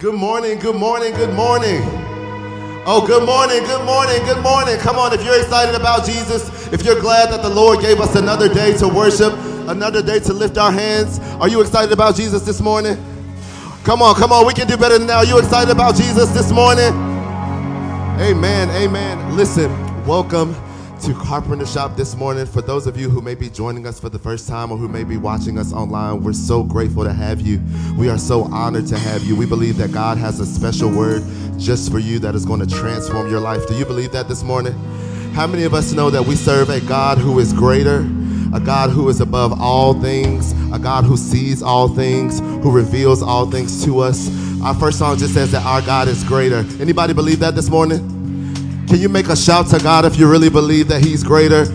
Good morning, good morning, good morning. Oh, good morning, good morning, good morning. Come on, if you're excited about Jesus, if you're glad that the Lord gave us another day to worship, another day to lift our hands, are you excited about Jesus this morning? Come on, we can do better than that. Are you excited about Jesus this morning? Amen, amen. Listen, welcome to Carpenter Shop this morning. For those of you who may be joining us for the first time or who may be watching us online, we're so grateful to have you. We are so honored to have you. We believe that God has a special word just for you that is going to transform your life. Do you believe that this morning? How many of us know that we serve a God who is greater, a God who is above all things, a God who sees all things, who reveals all things to us? Our first song just says that our God is greater. Anybody believe that this morning? Can you make a shout to God if you really believe that He's greater?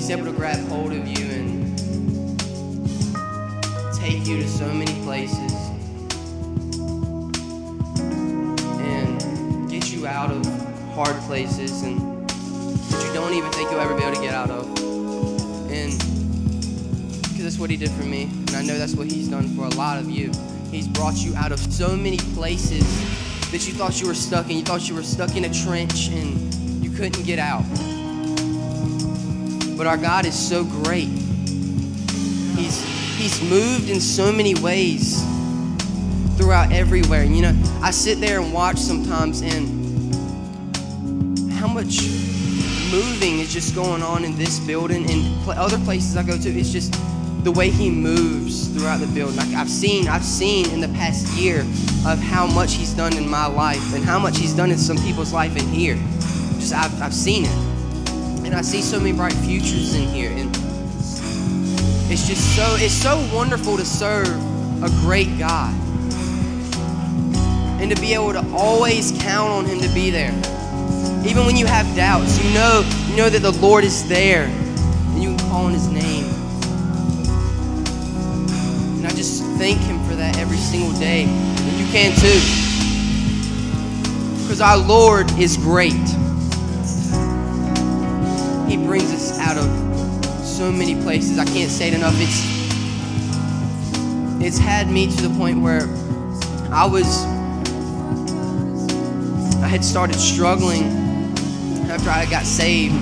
He's able to grab hold of you and take you to so many places and get you out of hard places and that you don't even think you'll ever be able to get out of. And because that's what he did for me, and I know that's what he's done for a lot of you. He's brought you out of so many places that you thought you were stuck in. You thought you were stuck in a trench and you couldn't get out. But our God is so great. He's moved in so many ways throughout everywhere. And you know, I sit there and watch sometimes, and how much moving is just going on in this building and other places I go to. It's just the way he moves throughout the building. Like I've seen in the past year of how much he's done in my life and how much he's done in some people's life in here. Just I've seen it. And I see so many bright futures in here. And it's so wonderful to serve a great God. And to be able to always count on him to be there. Even when you have doubts, you know that the Lord is there. And you can call on his name. And I just thank him for that every single day. And you can too. Because our Lord is great. He brings us out of so many places. I can't say it enough. It's had me to the point where I had started struggling after I got saved.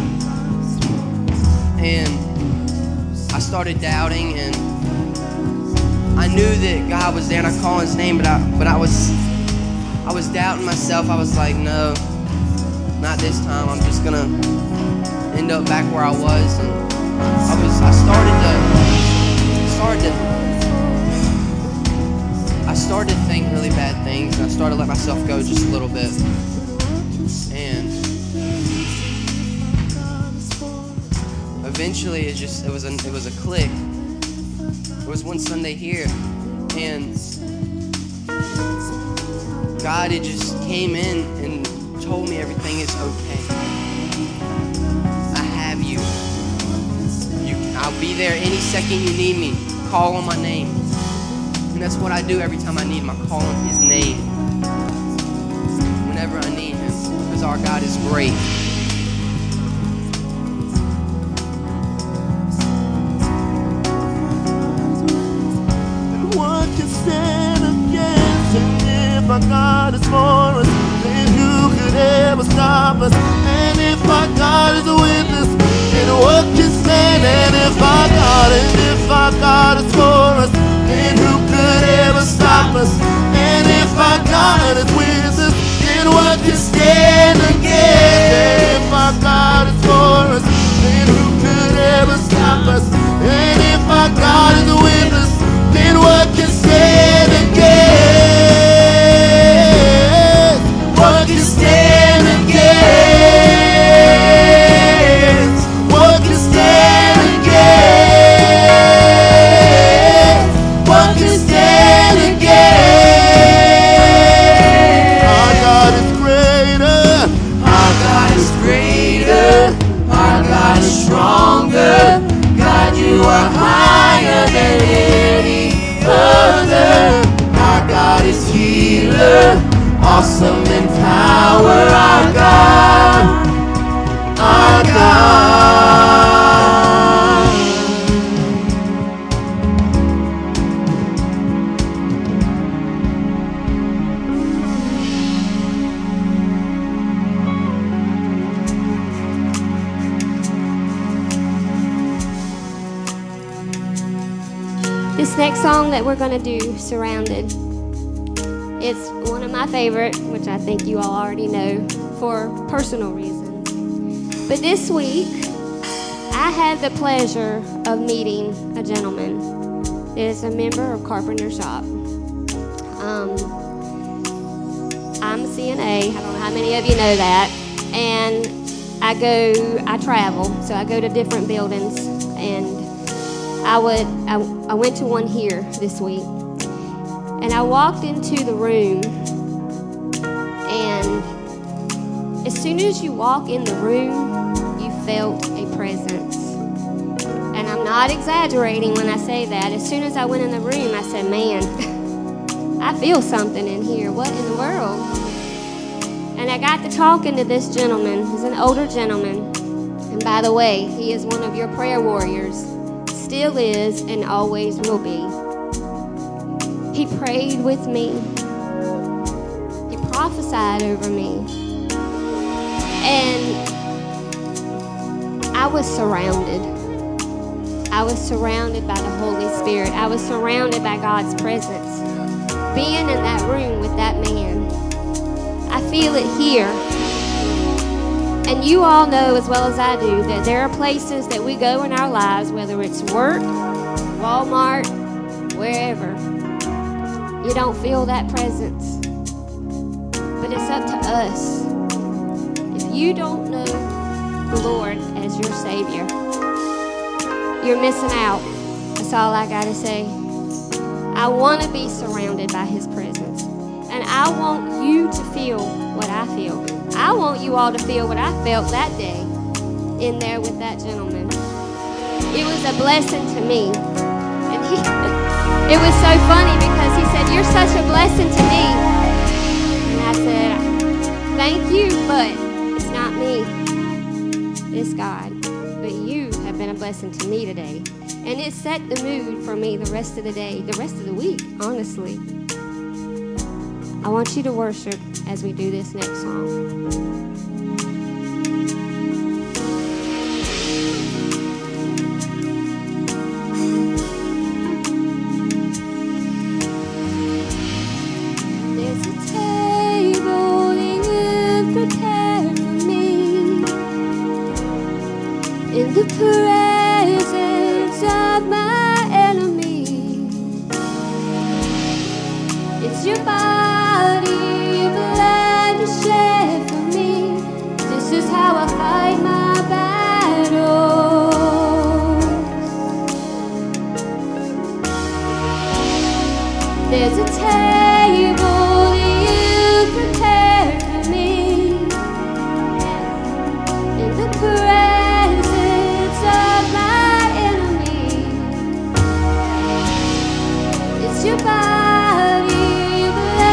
And I started doubting, and I knew that God was there and I called his name, but I was doubting myself. I was like, no, not this time. I'm just gonna end up back where I was. And I started to think really bad things, and I started to let myself go just a little bit. And eventually it was a click. It was one Sunday here, and God had just came in and told me everything is okay. I have you. I'll be there any second you need me. Call on my name. And that's what I do every time I need him. I call on his name whenever I need him, because our God is great. What can stand against? And if our God is for us, then who could ever stop us? And if our God is with us, then what can stand? And if our God is for us, then who could ever stop us? And if our God is with us, then what can stand against? And if our God is for us, then who could ever stop us? And if our God is with us, then what can stand against? What can stand against? What can stand against? What can stand against? Our God is greater. Our God is greater. Our God is stronger. God, you are higher than any other. Our God is healer, awesome in power. Our God, our God. This next song that we're going to do, Surrounded, it's one of my favorite, which I think you all already know for personal reasons. But this week, I had the pleasure of meeting a gentleman that is a member of Carpenter Shop. I'm a CNA. I don't know how many of you know that. And I travel, so I go to different buildings, and I went to one here this week, and I walked into the room, and as soon as you walk in the room, you felt a presence. not exaggerating when I say that. As soon as I went in the room, I said, man, I feel something in here. What in the world? And I got to talking to this gentleman. He's an older gentleman. And by the way, he is one of your prayer warriors. Still is and always will be. He prayed with me. He prophesied over me. And I was surrounded. I was surrounded by the Holy Spirit. I was surrounded by God's presence. Being in that room with that man, I feel it here. And you all know as well as I do that there are places that we go in our lives, whether it's work, Walmart, wherever, you don't feel that presence. But it's up to us. If you don't know the Lord as your Savior, you're missing out. That's all I gotta say. I want to be surrounded by His presence. And I want you to feel what I feel. I want you all to feel what I felt that day in there with that gentleman. It was a blessing to me. And it was so funny because he said, you're such a blessing to me. And I said, thank you, but it's not me. It's God. But you have been a blessing to me today. And it set the mood for me the rest of the day, the rest of the week, honestly. I want you to worship as we do this next song. There's a table you prepared for me in the presence of my enemy. It's your body, blood you shed for me. This is how I fight my battles. There's a table you prepared for me in the presence of my enemy. It's your body, blood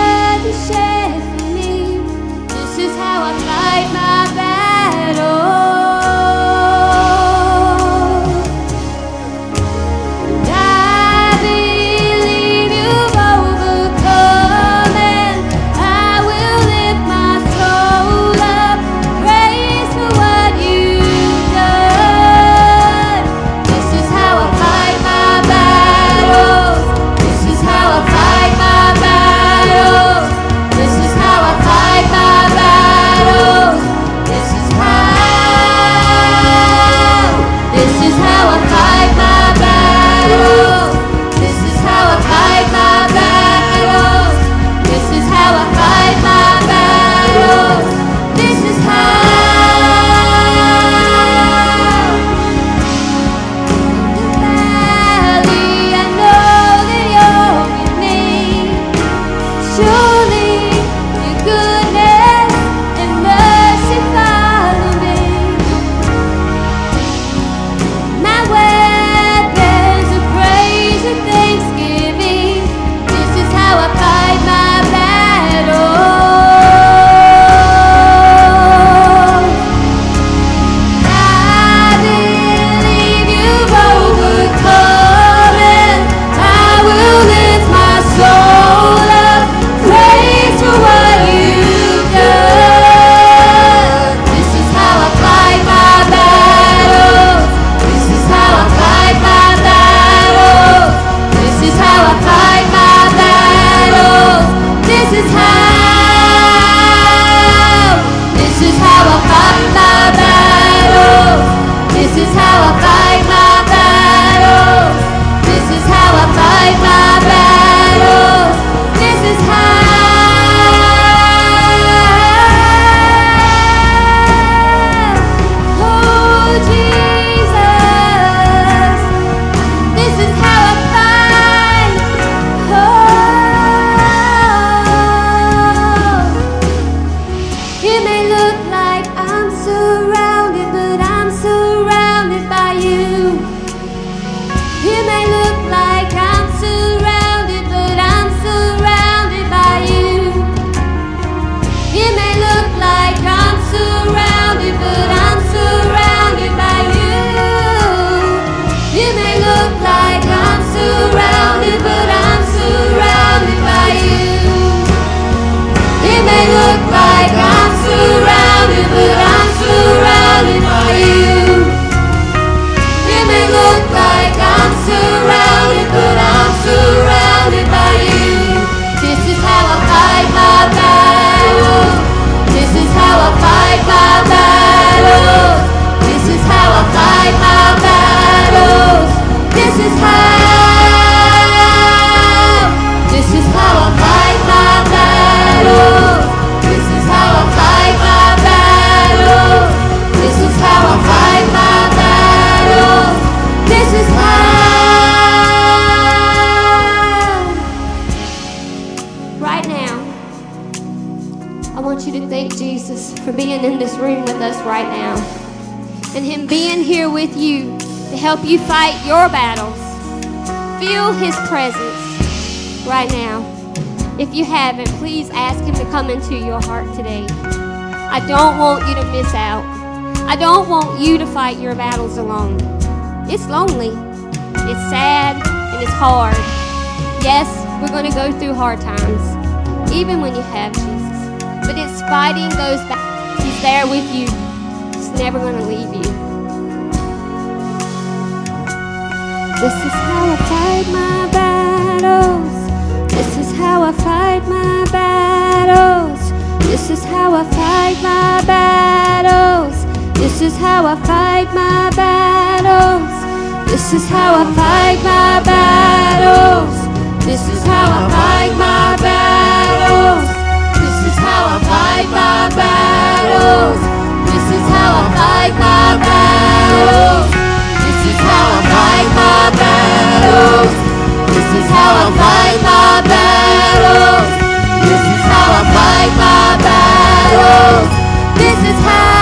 being in this room with us right now. And Him being here with you to help you fight your battles. Feel His presence right now. If you haven't, please ask Him to come into your heart today. I don't want you to miss out. I don't want you to fight your battles alone. It's lonely. It's sad and it's hard. Yes, we're going to go through hard times, even when you have Jesus. But it's fighting those battles. He's there with you. He's never going to leave you. This is how I fight my battles. This is how I fight my battles. This is how I fight my battles. This is how I fight my battles. This is how I fight my battles. This is how I fight my battles. This is how I fight my battles. This is how I fight my battles. This is how I fight my battles. This is how I fight my battles. This is how I fight my battles. This is how.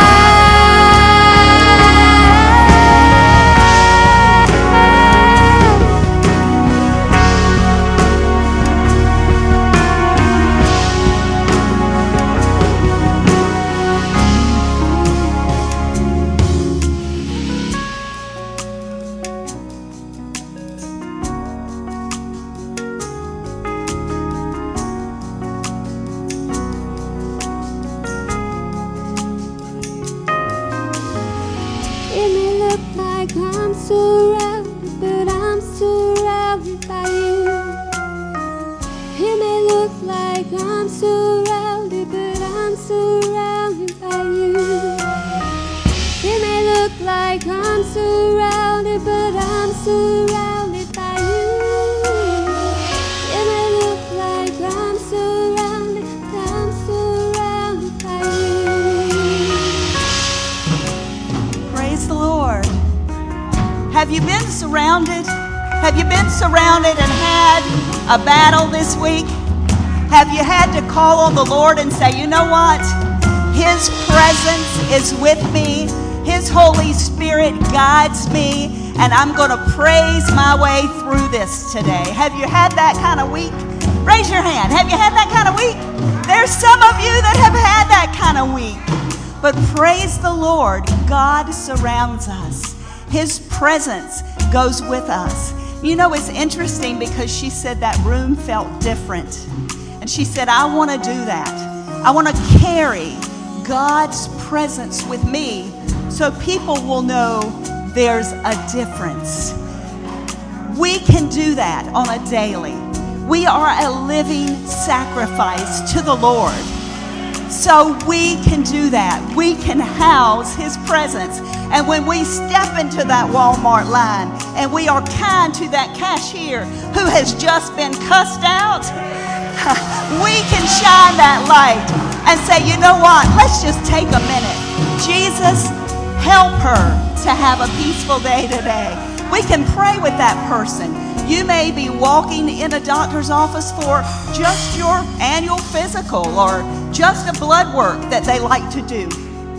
Have you been surrounded? Have you been surrounded and had a battle this week? Have you had to call on the Lord and say, you know what? His presence is with me. His Holy Spirit guides me, and I'm going to praise my way through this today. Have you had that kind of week? Raise your hand. Have you had that kind of week? There's some of you that have had that kind of week. But praise the Lord, God surrounds us. His presence goes with us. You know, it's interesting because she said that room felt different. And she said, I want to do that. I want to carry God's presence with me so people will know there's a difference. We can do that on a daily. We are a living sacrifice to the Lord. So we can do that. We can house His presence. And when we step into that Walmart line and we are kind to that cashier who has just been cussed out, we can shine that light and say, you know what? Let's just take a minute. Jesus, help her to have a peaceful day today. We can pray with that person. You may be walking in a doctor's office for just your annual physical or just a blood work that they like to do.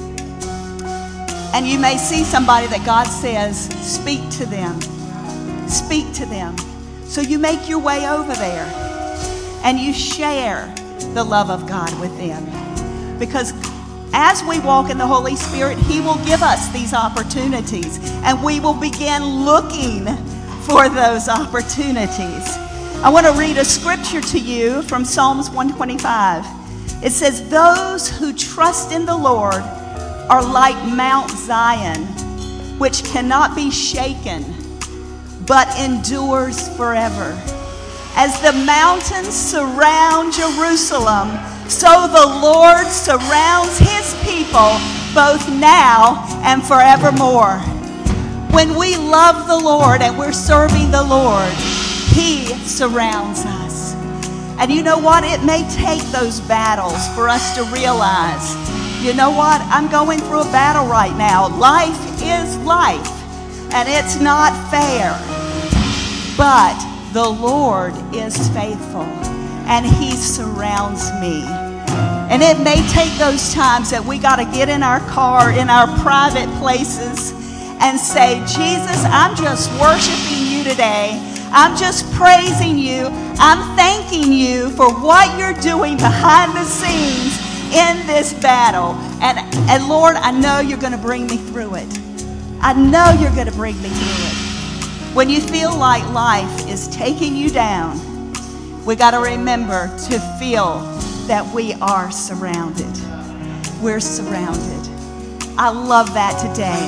And you may see somebody that God says, speak to them. Speak to them. So you make your way over there and you share the love of God with them. Because as we walk in the Holy Spirit, He will give us these opportunities and we will begin looking for those opportunities. I want to read a scripture to you from Psalms 125. It says, those who trust in the Lord are like Mount Zion, which cannot be shaken, but endures forever. As the mountains surround Jerusalem, so the Lord surrounds His people both now and forevermore. When we love the Lord and we're serving the Lord, He surrounds us. And you know what? It may take those battles for us to realize, you know what? I'm going through a battle right now. Life is life, and it's not fair. But the Lord is faithful, and He surrounds me. And it may take those times that we got to get in our car, in our private places, and say, Jesus, I'm just worshiping you today. I'm just praising you. I'm thanking you for what you're doing behind the scenes in this battle. And Lord, I know you're going to bring me through it. I know you're going to bring me through it. When you feel like life is taking you down, we got to remember to feel that we are surrounded. We're surrounded. I love that today.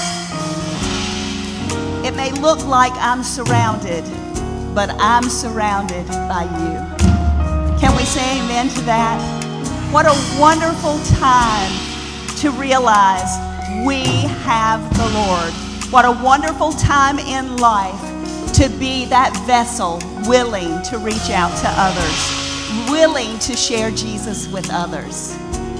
It may look like I'm surrounded, but I'm surrounded by you. Can we say amen to that? What a wonderful time to realize we have the Lord. What a wonderful time in life to be that vessel willing to reach out to others, willing to share Jesus with others.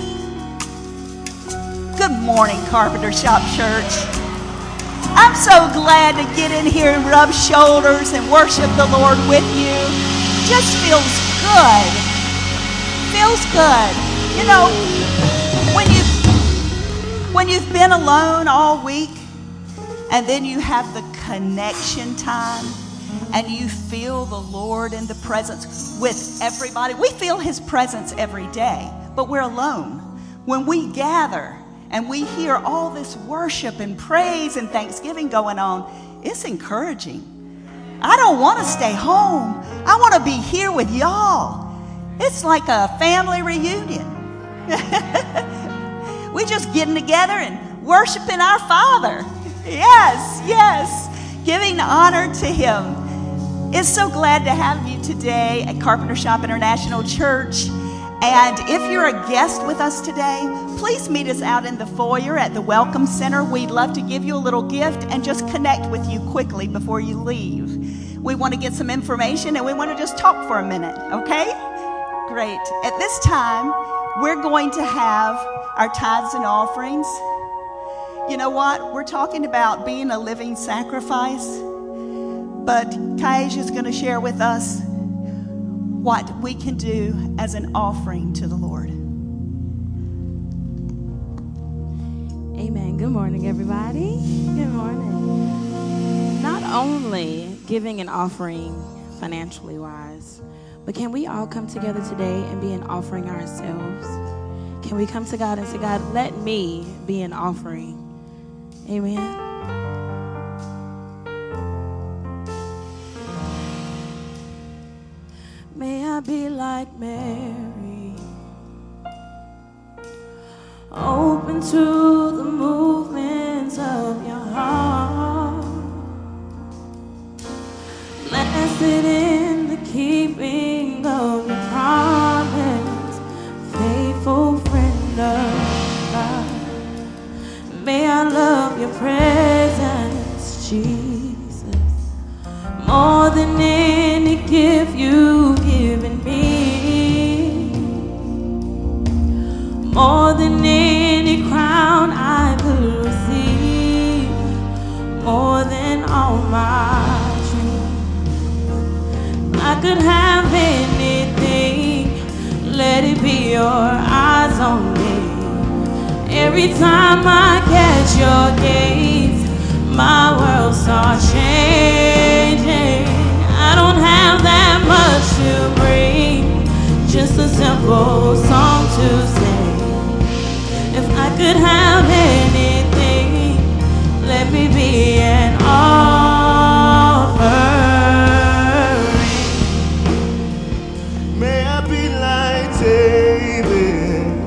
Good morning, Carpenter Shop Church. I'm so glad to get in here and rub shoulders and worship the Lord with you. Just feels good. Feels good. You know, when you've been alone all week and then you have the connection time and you feel the Lord in the presence with everybody. We feel his presence every day, but we're alone. When we gather and we hear all this worship and praise and thanksgiving going on, it's encouraging. I don't want to stay home. I want to be here with y'all. It's like a family reunion. We're just getting together and worshiping our Father. Yes, yes. Giving honor to him. It's so glad to have you today at Carpenter Shop International Church. And if you're a guest with us today, please meet us out in the foyer at the Welcome Center. We'd love to give you a little gift and just connect with you quickly before you leave. We want to get some information and we want to just talk for a minute, okay? Great. At this time, we're going to have our tithes and offerings. You know what? We're talking about being a living sacrifice, but Kaija is going to share with us what we can do as an offering to the Lord. Amen. Good morning, everybody. Good morning. Not only giving an offering financially wise, but can we all come together today and be an offering ourselves? Can we come to God and say, God, let me be an offering? Amen. May I be like Mary, open to the movements of your heart, blessed in the keeping of your promise, faithful friend of God. May I love your presence, Jesus, more than any gift you've given me, more than any crown I could receive, more than all my dreams. I could have anything, let it be your eyes on me. Every time I catch your gaze, my world starts changing. I don't have that much to bring, just a simple song to sing. If I could have anything, let me be an offering. May I be like David,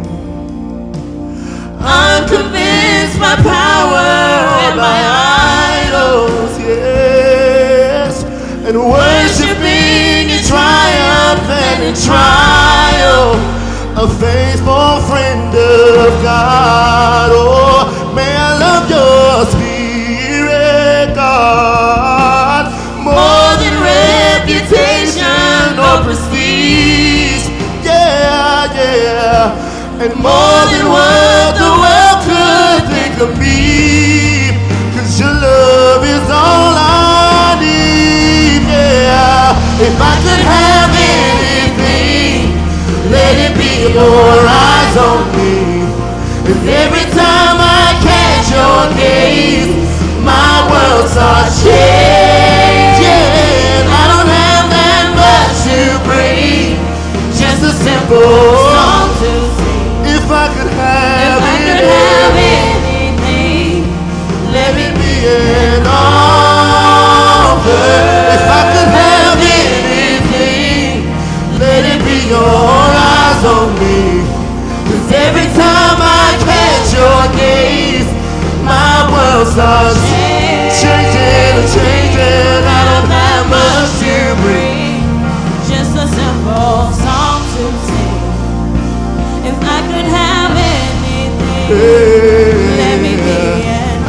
unconvinced by power and by idols, yes, and worshiping in triumph and in trial, a faithful friend of God. Oh, may I love your spirit, God, more than reputation or prestige, yeah, yeah. And more than what the world could think of me, 'cause your love is all I need, yeah. If I could have anything, let it be your eyes. on me. And every time I catch your gaze, my world starts changing. I don't have that much to bring, just a simple song to sing. If I could have anything, let it be an offer. If I could have anything, let it be your eyes on me. 'Cause every time I catch your gaze, my world starts changing and changing. I don't have much to bring, just a simple song to sing. If I could have anything, let me be an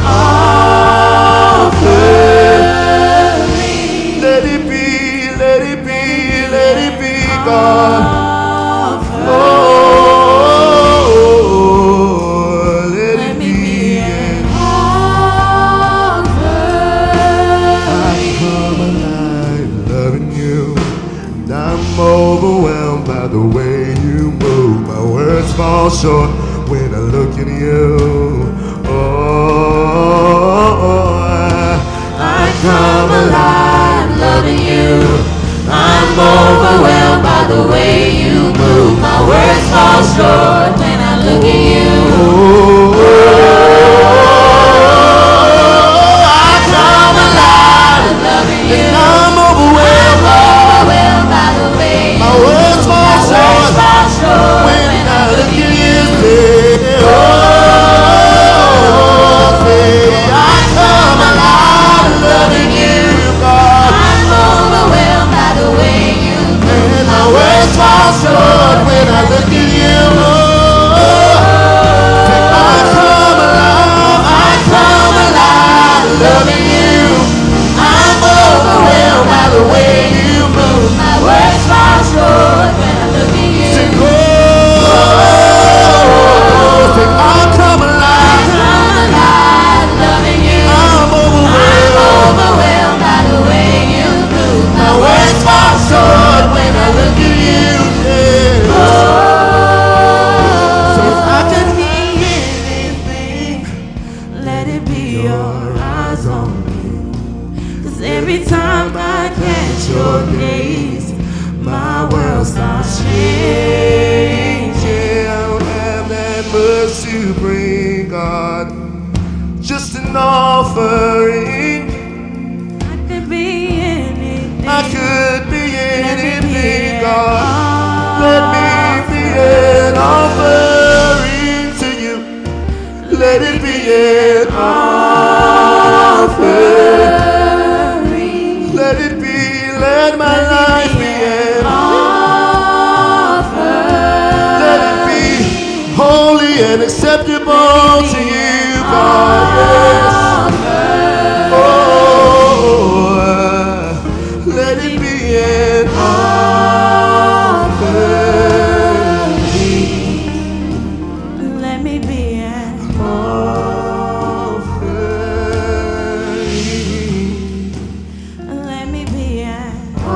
offering. Let it be, let it be, let it be, God. Oh, let it be an offering. I come alive loving you, and I'm overwhelmed by the way you move. My words fall short when I look at you. I come alive loving you. I'm overwhelmed by the way you move. My words fall short when I look at you. I come alive loving you. And I'm overwhelmed by the way my words fall short when I look at you. I come alive loving you, God. I'm overwhelmed by the way you move. And my words fall short when I look at you. I come alive loving you. I'm overwhelmed by the way you move. My words fall short when I look at you. Sing, oh, sing, I come alive. Loving you. I'm overwhelmed by the way you move. My words fall short when I look at you. Yeah. So if I could hear anything, Let it be your eyes on me. 'Cause every time I catch your gaze, my world starts changing. I don't have that much to bring, God. Just an offering. I could be anything. I could be anything, an God. Let me be an offering to you. Let it be an offering. Let it be, let my life be an offering. Let it be holy and acceptable to you, God. Yes. Oh, let it be an offering. Let me be an Offering. Let me be an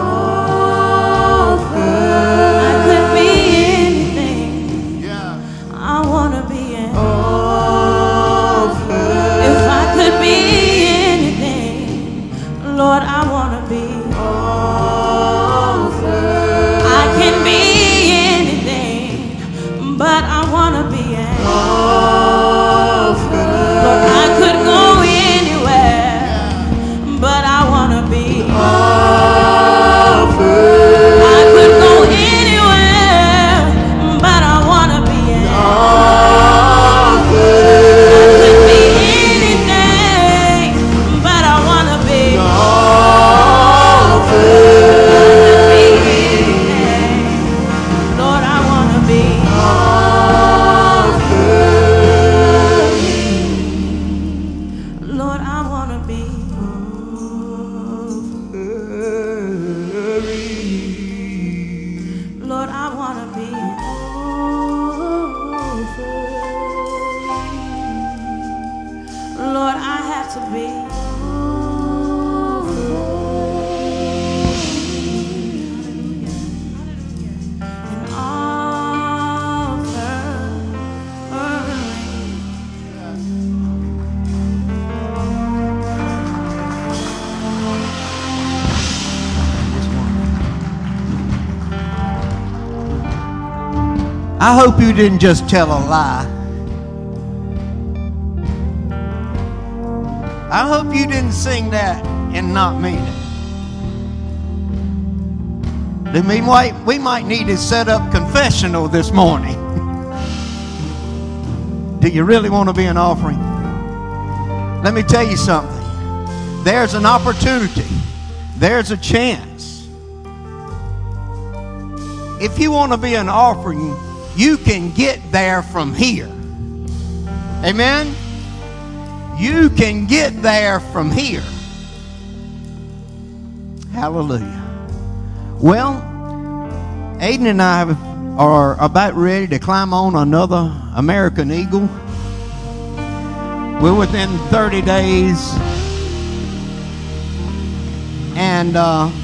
Offering. I could be anything. Yeah. I wanna be an Offering. If I could be anything, Lord, I wanna be. I can be anything, but I wanna be an Lord, I could go anywhere, but I wanna be. I could go anywhere, but I wanna be an could be anything, but I wanna be. Could be anything, Lord, I wanna be. Lord, I wanna be. Lord, I wanna be. Lord, I have to be. An offering. I hope you didn't just tell a lie. I hope you didn't sing that and not mean it. We might need to set up confessional this morning. Do you really want to be an offering? Let me tell you something. There's an opportunity. There's a chance. If you want to be an offering, you can get there from here. Amen? You can get there from here. Hallelujah. Well, Aiden and I are about ready to climb on another American Eagle. We're within 30 days. And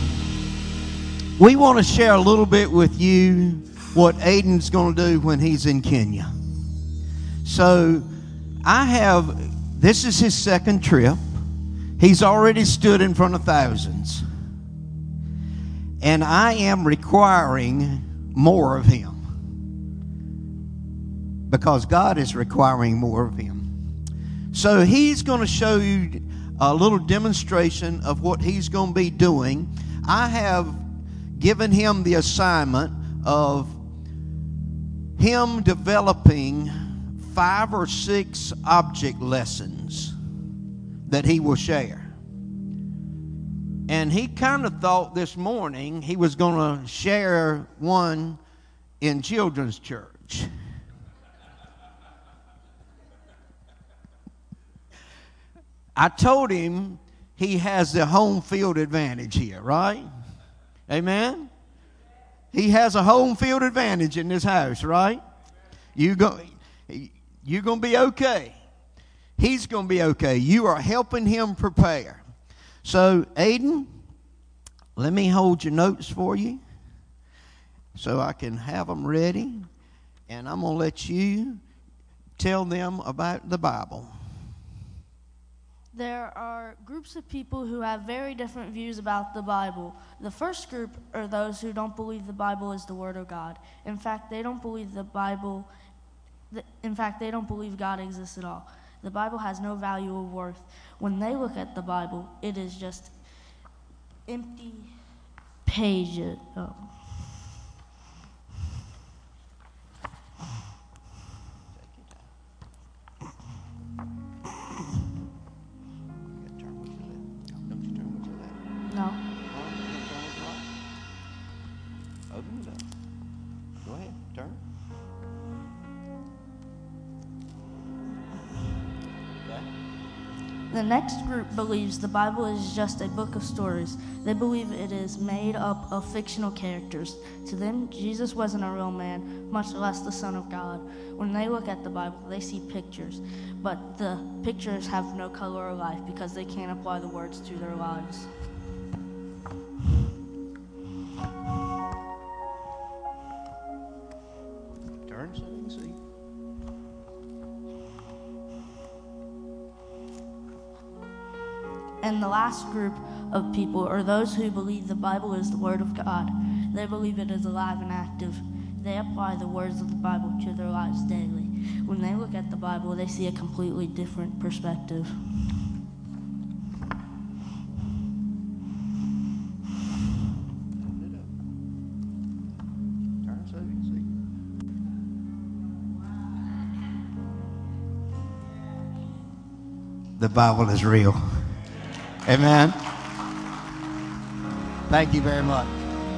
we want to share a little bit with you what Aiden's going to do when he's in Kenya. So this is his second trip. He's already stood in front of thousands. And I am requiring more of him. Because God is requiring more of him. So he's going to show you a little demonstration of what he's going to be doing. I have given him the assignment of him developing 5 or 6 object lessons that he will share. And he kind of thought this morning he was going to share one in children's church. I told him he has the home field advantage here, right? Amen? He has a home field advantage in this house, right? You're going to be okay. He's going to be okay. You are helping him prepare. So, Aiden, let me hold your notes for you so I can have them ready. And I'm going to let you tell them about the Bible. There are groups of people who have very different views about the Bible. The first group are those who don't believe the Bible is the Word of God. In fact, they don't believe God exists at all. The Bible has no value or worth. When they look at the Bible, it is just empty pages. Oh. No. Open it up. Go ahead, turn. Okay. The next group believes the Bible is just a book of stories. They believe it is made up of fictional characters. To them, Jesus wasn't a real man, much less the Son of God. When they look at the Bible, they see pictures, but the pictures have no color or life because they can't apply the words to their lives. Turn so you can see. And the last group of people are those who believe the Bible is the Word of God. They believe it is alive and active. They apply the words of the Bible to their lives daily. When they look at the Bible, they see a completely different perspective. Turn so you can see. The Bible is real. Amen. Thank you very much.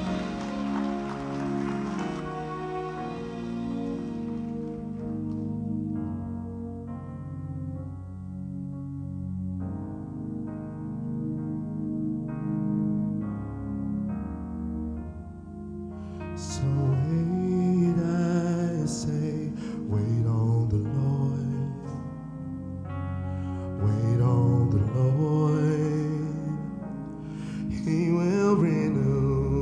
So wait, I say, wait on the Lord. Wait on the Lord. He will renew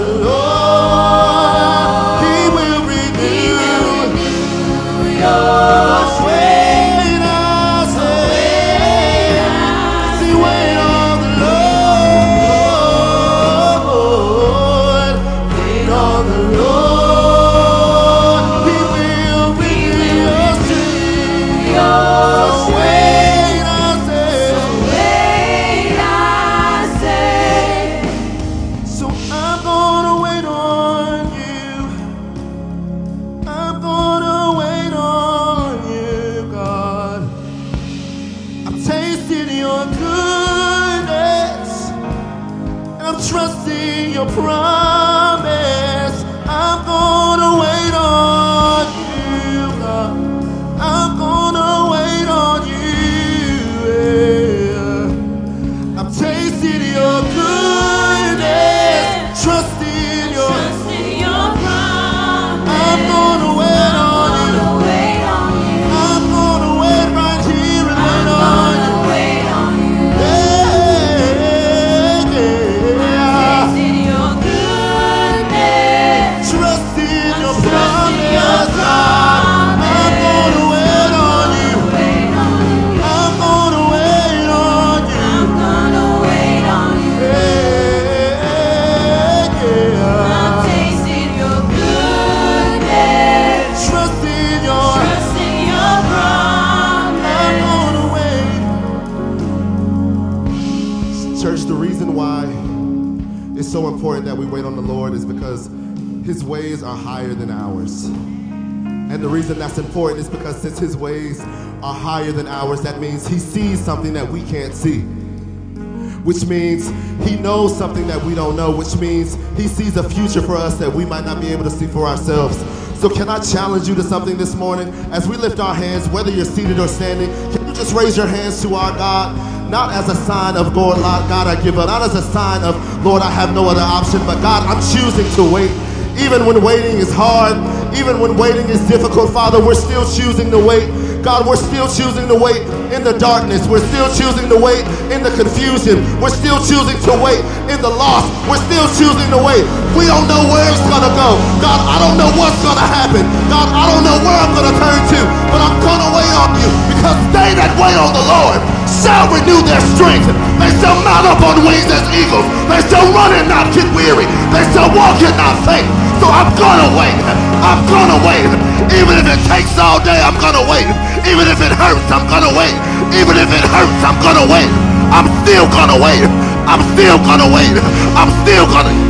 Lord. He will renew your strength. I say, see, wait on the Lord. Wait on the Lord. He will renew your strength. So wait, I say. So I'm gonna wait on you. I'm gonna wait on you, God. I'm tasting your goodness, and I'm trusting your promise. I'm gonna wait on you, God. I'm gonna wait on you. Yeah. I'm tasting your goodness, trusting your. I'm gonna wait on you. I'm gonna wait right here and wait on you. Yeah, yeah. Trusting your promise, God. I'm gonna wait on you. I'm gonna wait on you. Yeah, yeah. Trusting your. I'm gonna wait. Church, the reason why it's so important that we wait on the Lord is because his ways are higher than ours. And the reason that's important is because since his ways are higher than ours, that means he sees something that we can't see. Which means he knows something that we don't know, which means he sees a future for us that we might not be able to see for ourselves. So can I challenge you to something this morning? As we lift our hands, whether you're seated or standing, can you just raise your hands to our God? Not as a sign of, God, I give up. Not as a sign of, Lord, I have no other option. But God, I'm choosing to wait. Even when waiting is hard, even when waiting is difficult, Father, we're still choosing to wait. God, we're still choosing to wait in the darkness. We're still choosing to wait in the confusion. We're still choosing to wait in the loss. We're still choosing to wait. We don't know where it's going to go. God, I don't know what's going to happen. God, I don't know where I'm going to turn to, but I'm going to wait on you, because they that wait on the Lord shall renew their strength. They shall mount up on wings as eagles. They shall run and not get weary. They shall walk and not faint. So I'm going to wait. I'm going to wait. Even if it takes all day, I'm going to wait. Even if it hurts, I'm going to wait. Even if it hurts, I'm going to wait. I'm still going to wait. I'm still going to wait. I'm still going to.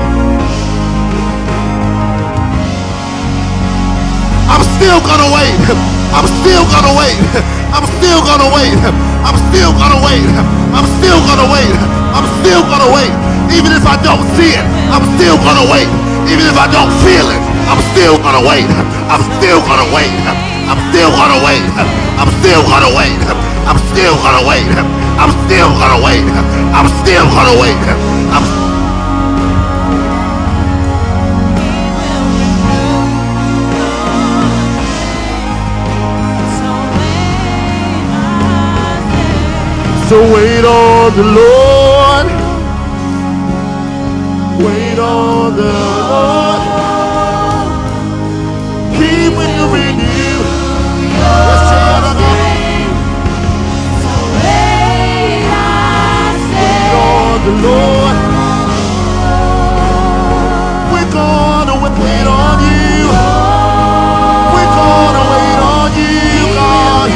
I'm still going to wait. I'm still going to wait. I'm still going to wait. I'm still going to wait. I'm still going to wait. I'm still going to wait. Even if I don't see it, I'm still going to wait. Even if I don't feel it, I'm still going to wait. I'm still going to wait. I'm still going to wait. I'm still going to wait. I'm still going to wait. I'm still going to wait. I'm still going to wait. So wait on the Lord. Wait on the Lord. He will renew your strength. So wait on the Lord. We're gonna wait on you. We're gonna wait on you, God.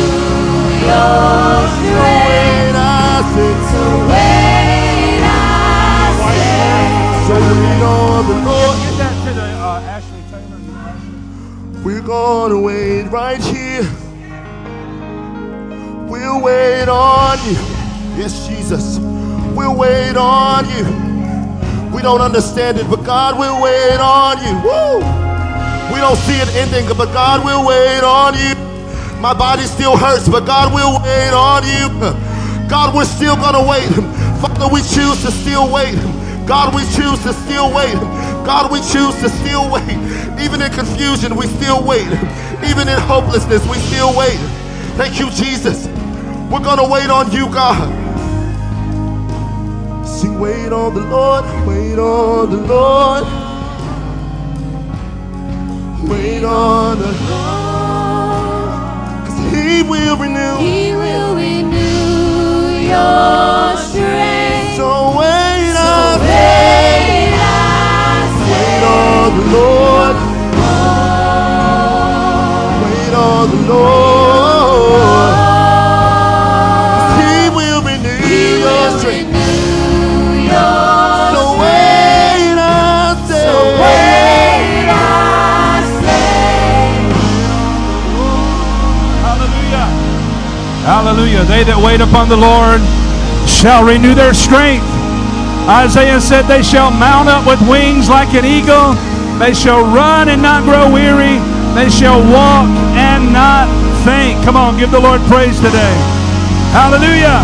So wait, I say. So wait on the Lord. Get that to the Ashley Taylor. We're gonna wait right here. We'll wait on you. Yes, Jesus. We'll wait on you. We don't understand it, but God will wait on you. Woo! We don't see it ending, but God will wait on you. My body still hurts, but God will wait on you. God, we're still gonna wait. Father, we choose to still wait. God, we choose to still wait. God, we choose to still wait. Even in confusion, we still wait. Even in hopelessness, we still wait. Thank you, Jesus. We're gonna wait on you, God. Sing, wait on the Lord, wait on the Lord. Wait on the Lord, 'cause He will renew. He will renew your strength. So wait, So I wait, I wait say, on the Lord. Wait on the Lord. He will renew your strength. So wait, I say. So wait, I Hallelujah. Hallelujah. They that wait upon the Lord shall renew their strength. Isaiah said they shall mount up with wings like an eagle. They shall run and not grow weary. They shall walk and not faint. Come on, give the Lord praise today. Hallelujah.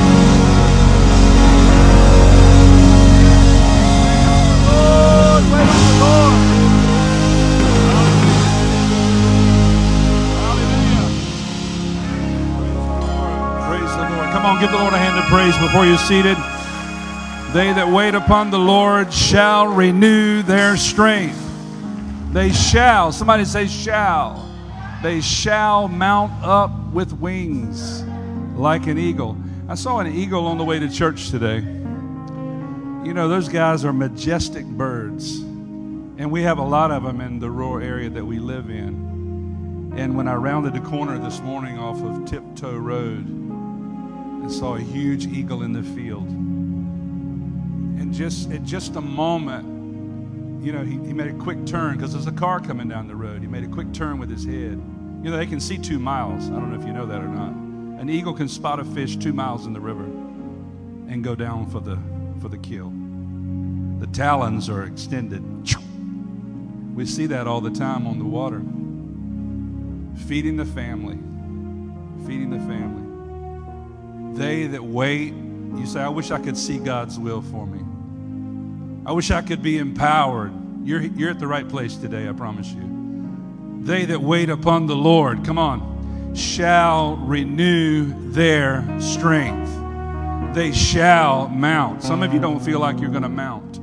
Give the Lord a hand of praise before you're seated. They that wait upon the Lord shall renew their strength. They shall, somebody say shall. They shall mount up with wings like an eagle. I saw an eagle on the way to church today. You know, those guys are majestic birds. And we have a lot of them in the rural area that we live in. And when I rounded the corner this morning off of Tiptoe Road, I saw a huge eagle in the field. And at just a moment, you know, he made a quick turn because there's a car coming down the road. He made a quick turn with his head. You know, they can see 2 miles. I don't know if you know that or not. An eagle can spot a fish 2 miles in the river and go down for the kill. The talons are extended. We see that all the time on the water. Feeding the family. Feeding the family. They that wait, you say, I wish I could see God's will for me. I wish I could be empowered. You're at the right place today, I promise you. They that wait upon the Lord, come on, shall renew their strength. They shall mount. Some of you don't feel like you're going to mount.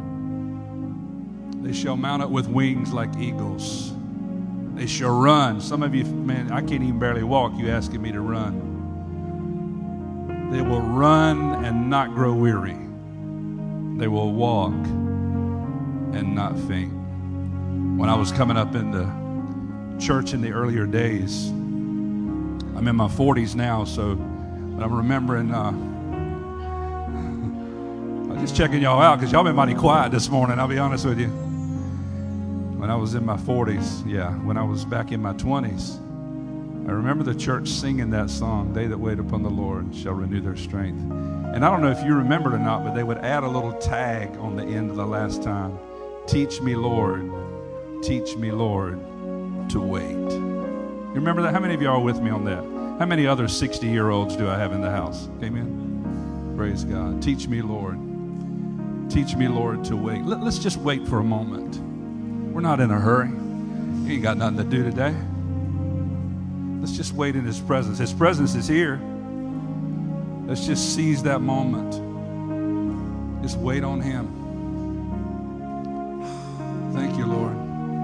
They shall mount up with wings like eagles. They shall run. Some of you, man, I can't even barely walk. You asking me to run. They will run and not grow weary. They will walk and not faint. When I was coming up in the church in the earlier days, I'm in my 40s now, so I'm remembering, I'm just checking y'all out because y'all been mighty quiet this morning, I'll be honest with you. When I was in my 40s, when I was back in my 20s, I remember the church singing that song, they that wait upon the Lord shall renew their strength. And I don't know if you remember it or not, but they would add a little tag on the end of the last time. Teach me, Lord, to wait. You remember that? How many of you are with me on that? How many other 60-year-olds do I have in the house? Amen. Praise God. Teach me, Lord, to wait. Let's just wait for a moment. We're not in a hurry. You ain't got nothing to do today. Let's just wait in His presence. His presence is here. Let's just seize that moment. Just wait on Him. Thank you, Lord.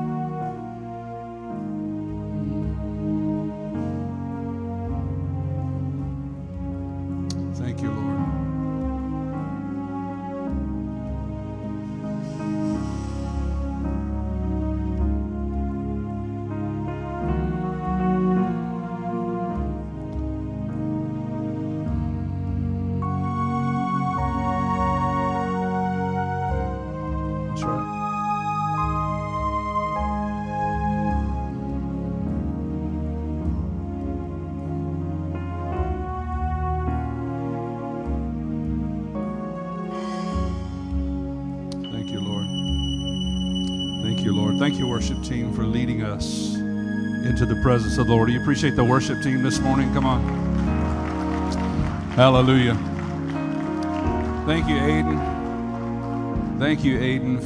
Thank you, Lord. Thank you, worship team, for leading us into the presence of the Lord. Do you appreciate the worship team this morning? Come on. Hallelujah. Thank you, Aiden. Thank you, Aiden,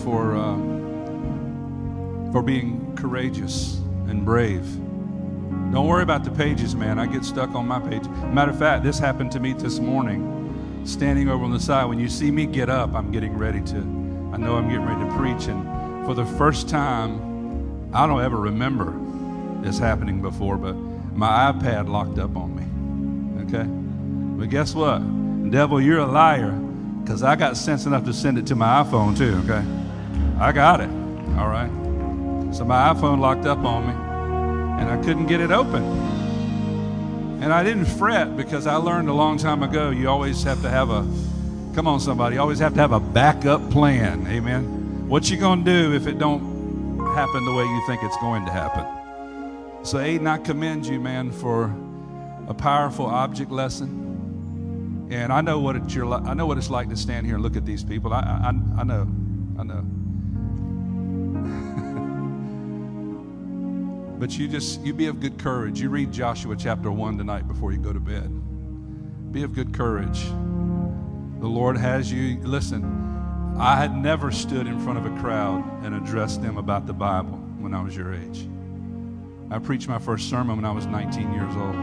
for being courageous and brave. Don't worry about the pages, man. I get stuck on my page. Matter of fact, this happened to me this morning. standing over on the side. When you see me get up, I'm getting ready to, I know I'm getting ready to preach. And for the first time, I don't ever remember this happening before, but my iPad locked up on me, okay? But guess what? Devil, you're a liar, because I got sense enough to send it to my iPhone too, okay? I got it, all right? So my iPhone locked up on me, and I couldn't get it open. And I didn't fret, because I learned a long time ago, you always have to have a, come on somebody, you always have to have a backup plan, amen? What you gonna do if it don't happen the way you think it's going to happen? So Aiden, I commend you, man, for a powerful object lesson. And I know what I know what it's like to stand here and look at these people. I know. But you be of good courage. You read Joshua chapter 1 tonight before you go to bed. Be of good courage. The Lord has you. Listen, I had never stood in front of a crowd and addressed them about the Bible when I was your age. I preached my first sermon when I was 19 years old.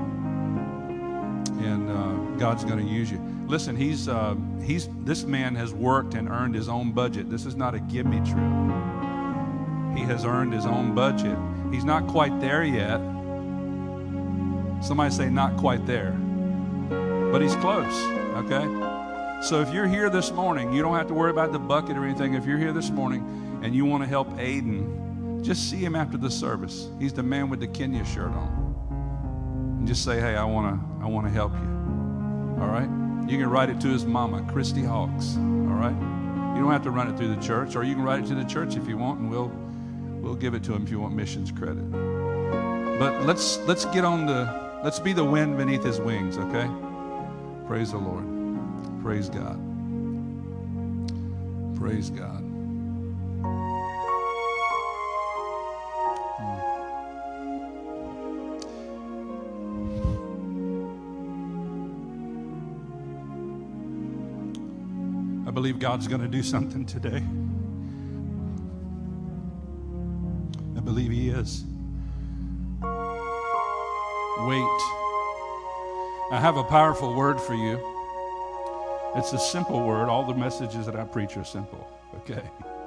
And God's going to use you. Listen, this man has worked and earned his own budget. This is not a give me trip. He has earned his own budget. He's not quite there yet. Somebody say not quite there. But he's close, okay? So if you're here this morning, you don't have to worry about the bucket or anything. If you're here this morning and you want to help Aiden, just see him after the service. He's the man with the Kenya shirt on. And just say, hey, I want to help you. All right? You can write it to his mama, Christy Hawks. All right? You don't have to run it through the church, or you can write it to the church if you want, and we'll give it to him if you want missions credit. But let's be the wind beneath his wings, okay? Praise the Lord. Praise God. Praise God. I believe God's going to do something today. I believe He is. Wait. I have a powerful word for you. It's a simple word. All the messages that I preach are simple, okay?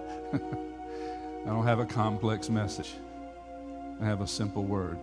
I don't have a complex message. I have a simple word.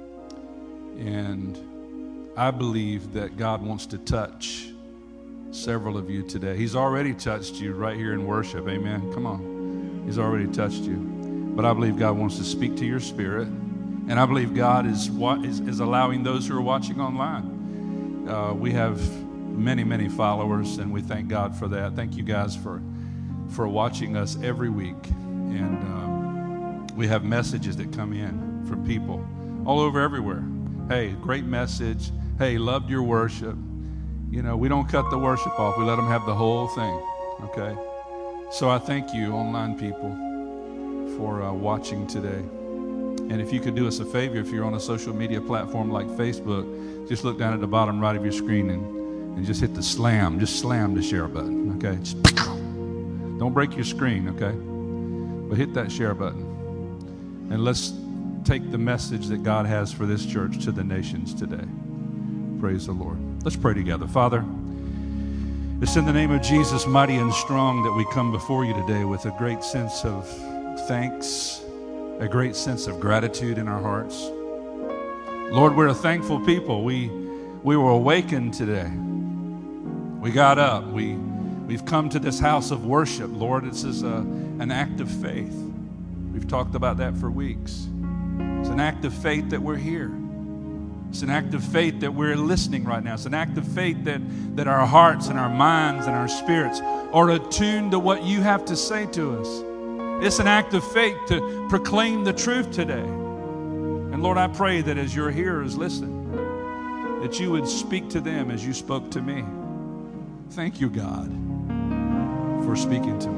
And I believe that God wants to touch several of you today. He's already touched you right here in worship. Amen. Come on. He's already touched you. But I believe God wants to speak to your spirit. And I believe God is allowing those who are watching online. We have many, many followers, and we thank God for that. Thank you guys for watching us every week. And we have messages that come in from people all over everywhere. Hey, great message. Hey, loved your worship. You know, we don't cut the worship off. We let them have the whole thing, okay? So I thank you, online people, for watching today. And if you could do us a favor, if you're on a social media platform like Facebook, just look down at the bottom right of your screen and just hit the slam. Just slam the share button, okay? Just, don't break your screen, okay? But hit that share button. And let's take the message that God has for this church to the nations today. Praise the Lord. Let's pray together. Father, it's in the name of Jesus, mighty and strong, that we come before you today with a great sense of thanks, a great sense of gratitude in our hearts. Lord, we're a thankful people. We were awakened today. We got up. We've come to this house of worship. Lord, this is an act of faith. We've talked about that for weeks. It's an act of faith that we're here. It's an act of faith that we're listening right now. It's an act of faith that our hearts and our minds and our spirits are attuned to what you have to say to us. It's an act of faith to proclaim the truth today. And Lord, I pray that as your hearers listen, that you would speak to them as you spoke to me. Thank you, God, for speaking to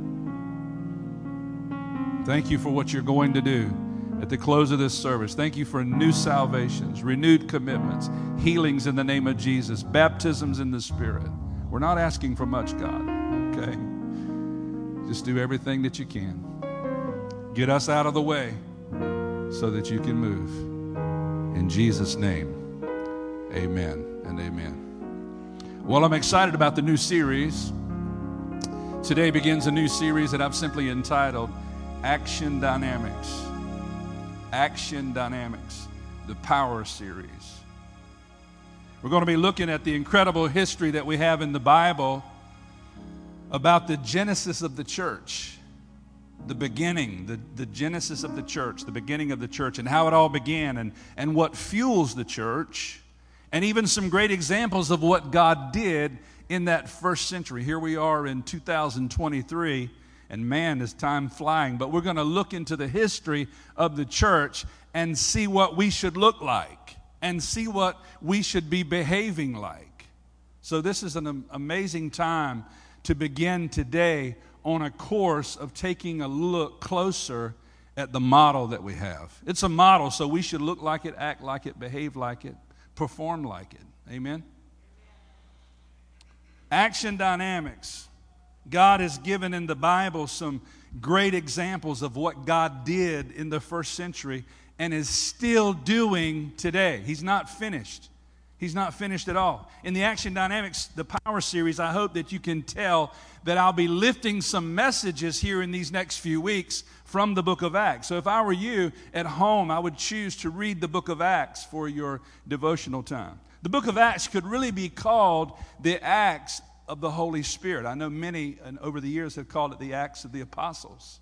me. Thank you for what you're going to do at the close of this service. Thank you for new salvations, renewed commitments, healings in the name of Jesus, baptisms in the Spirit. We're not asking for much, God, okay? Just do everything that you can. Get us out of the way so that you can move. In Jesus' name, amen and amen. Well, I'm excited about the new series. Today begins a new series that I've simply entitled Action Dynamics. Action Dynamics, the Power Series. We're going to be looking at the incredible history that we have in the Bible about the genesis of the church, the beginning, the genesis of the church, the beginning of the church, and how it all began, and what fuels the church, and even some great examples of what God did in that first century. Here we are in 2023, and man, is time flying. But we're going to look into the history of the church and see what we should look like and see what we should be behaving like. So this is an amazing time to begin today on a course of taking a look closer at the model that we have. It's a model, so we should look like it, act like it, behave like it, perform like it. Amen? Action dynamics. God has given in the Bible some great examples of what God did in the first century and is still doing today. He's not finished. He's not finished at all. In the Action Dynamics, the Power Series, I hope that you can tell that I'll be lifting some messages here in these next few weeks from the book of Acts. So if I were you at home, I would choose to read the book of Acts for your devotional time. The book of Acts could really be called the Acts of the Holy Spirit. I know many over the years have called it the Acts of the Apostles.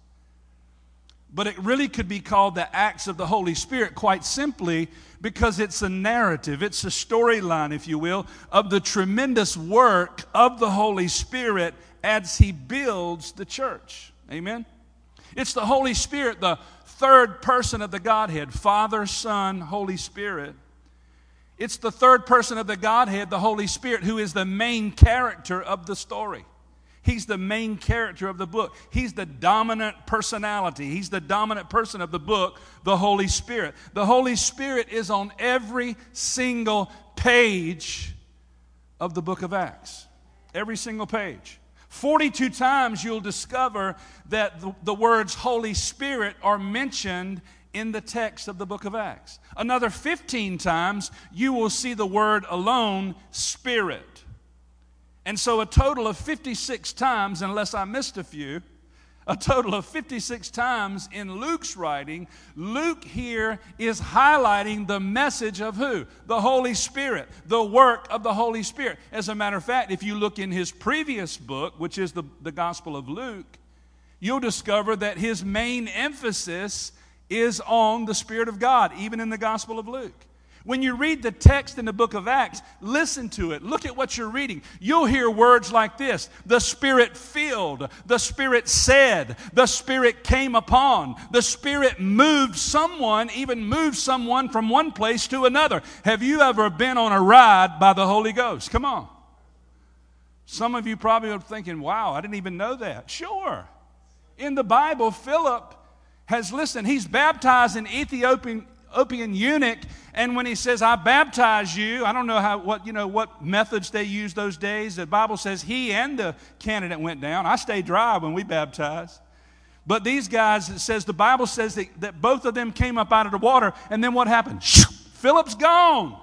But it really could be called the Acts of the Holy Spirit, quite simply because it's a narrative, it's a storyline, if you will, of the tremendous work of the Holy Spirit as He builds the church. Amen? It's the Holy Spirit, the third person of the Godhead, Father, Son, Holy Spirit. It's the third person of the Godhead, the Holy Spirit, who is the main character of the story. He's the main character of the book. He's the dominant personality. He's the dominant person of the book, the Holy Spirit. The Holy Spirit is on every single page of the book of Acts. Every single page. 42 times you'll discover that the words Holy Spirit are mentioned in the text of the book of Acts. Another 15 times you will see the word alone, Spirit. And so a total of 56 times, unless I missed a few, a total of 56 times in Luke's writing, Luke here is highlighting the message of who? The Holy Spirit, the work of the Holy Spirit. As a matter of fact, if you look in his previous book, which is the Gospel of Luke, you'll discover that his main emphasis is on the Spirit of God, even in the Gospel of Luke. When you read the text in the book of Acts, listen to it. Look at what you're reading. You'll hear words like this: the Spirit filled, the Spirit said, the Spirit came upon, the Spirit moved someone, even moved someone from one place to another. Have you ever been on a ride by the Holy Ghost? Come on. Some of you probably are thinking, wow, I didn't even know that. Sure. In the Bible, Philip has, listen, he's baptized an Ethiopian eunuch, and when he says, I baptize you, I don't know what methods they used those days. The Bible says he and the candidate went down. I stay dry when we baptize. But these guys, the Bible says that both of them came up out of the water, and then what happened? Philip's gone.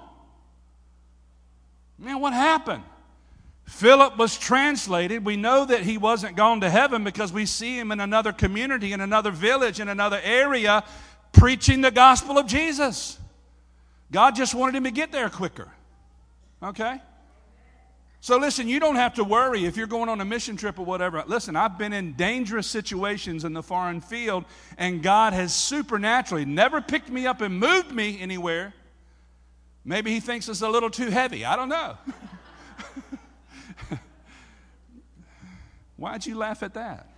Man, what happened? Philip was translated. We know that he wasn't gone to heaven because we see him in another community, in another village, in another area, preaching the gospel of Jesus. God just wanted him to get there quicker. Okay? So listen, you don't have to worry if you're going on a mission trip or whatever. Listen, I've been in dangerous situations in the foreign field, and God has supernaturally never picked me up and moved me anywhere. Maybe He thinks it's a little too heavy. I don't know. Why'd you laugh at that?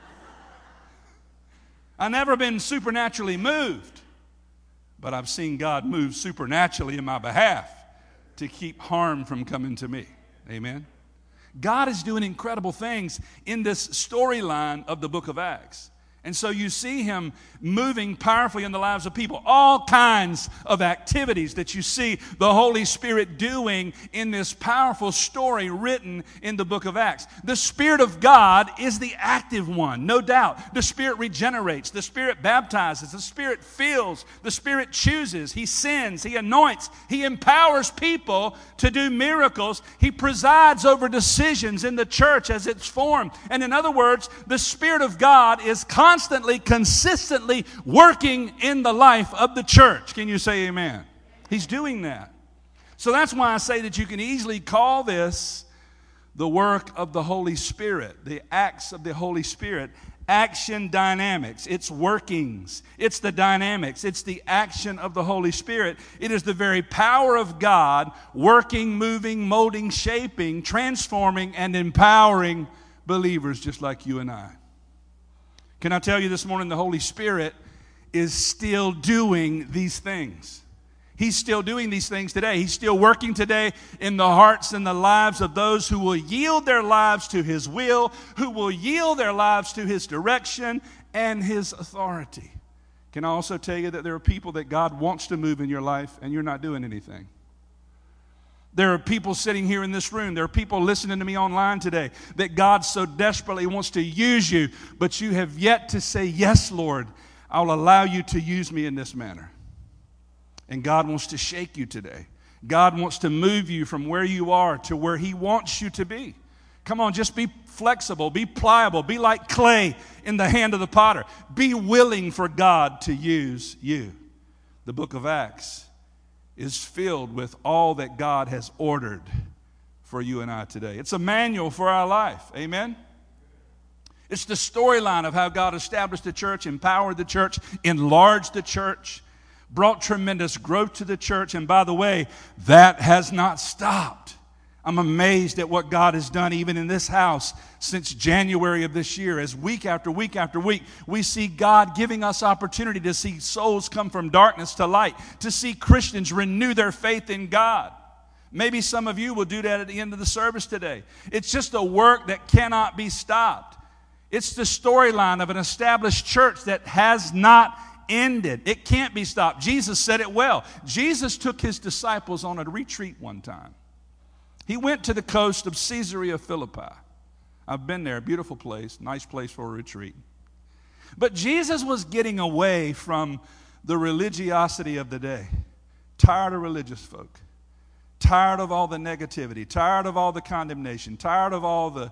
I've never been supernaturally moved, but I've seen God move supernaturally in my behalf to keep harm from coming to me. Amen? God is doing incredible things in this storyline of the book of Acts. And so you see him moving powerfully in the lives of people. All kinds of activities that you see the Holy Spirit doing in this powerful story written in the book of Acts. The Spirit of God is the active one, no doubt. The Spirit regenerates. The Spirit baptizes. The Spirit fills. The Spirit chooses. He sends. He anoints. He empowers people to do miracles. He presides over decisions in the church as it's formed. And in other words, the Spirit of God is constantly, consistently working in the life of the church. Can you say amen? He's doing that. So that's why I say that you can easily call this the work of the Holy Spirit, the acts of the Holy Spirit. Action dynamics. It's workings. It's the dynamics. It's the action of the Holy Spirit. It is the very power of God working, moving, molding, shaping, transforming, and empowering believers just like you and I. Can I tell you this morning, the Holy Spirit is still doing these things. He's still doing these things today. He's still working today in the hearts and the lives of those who will yield their lives to His will, who will yield their lives to His direction and His authority. Can I also tell you that there are people that God wants to move in your life and you're not doing anything? There are people sitting here in this room. There are people listening to me online today that God so desperately wants to use you, but you have yet to say, yes, Lord, I'll allow you to use me in this manner. And God wants to shake you today. God wants to move you from where you are to where He wants you to be. Come on, just be flexible, be pliable, be like clay in the hand of the potter. Be willing for God to use you. The book of Acts is filled with all that God has ordered for you and I today. It's a manual for our life. Amen? It's the storyline of how God established the church, empowered the church, enlarged the church, brought tremendous growth to the church. And by the way, that has not stopped. I'm amazed at what God has done even in this house since January of this year. As week after week after week, we see God giving us opportunity to see souls come from darkness to light, to see Christians renew their faith in God. Maybe some of you will do that at the end of the service today. It's just a work that cannot be stopped. It's the storyline of an established church that has not ended. It can't be stopped. Jesus said it well. Jesus took His disciples on a retreat one time. He went to the coast of Caesarea Philippi. I've been there, a beautiful place, nice place for a retreat. But Jesus was getting away from the religiosity of the day. Tired of religious folk. Tired of all the negativity. Tired of all the condemnation. Tired of all the,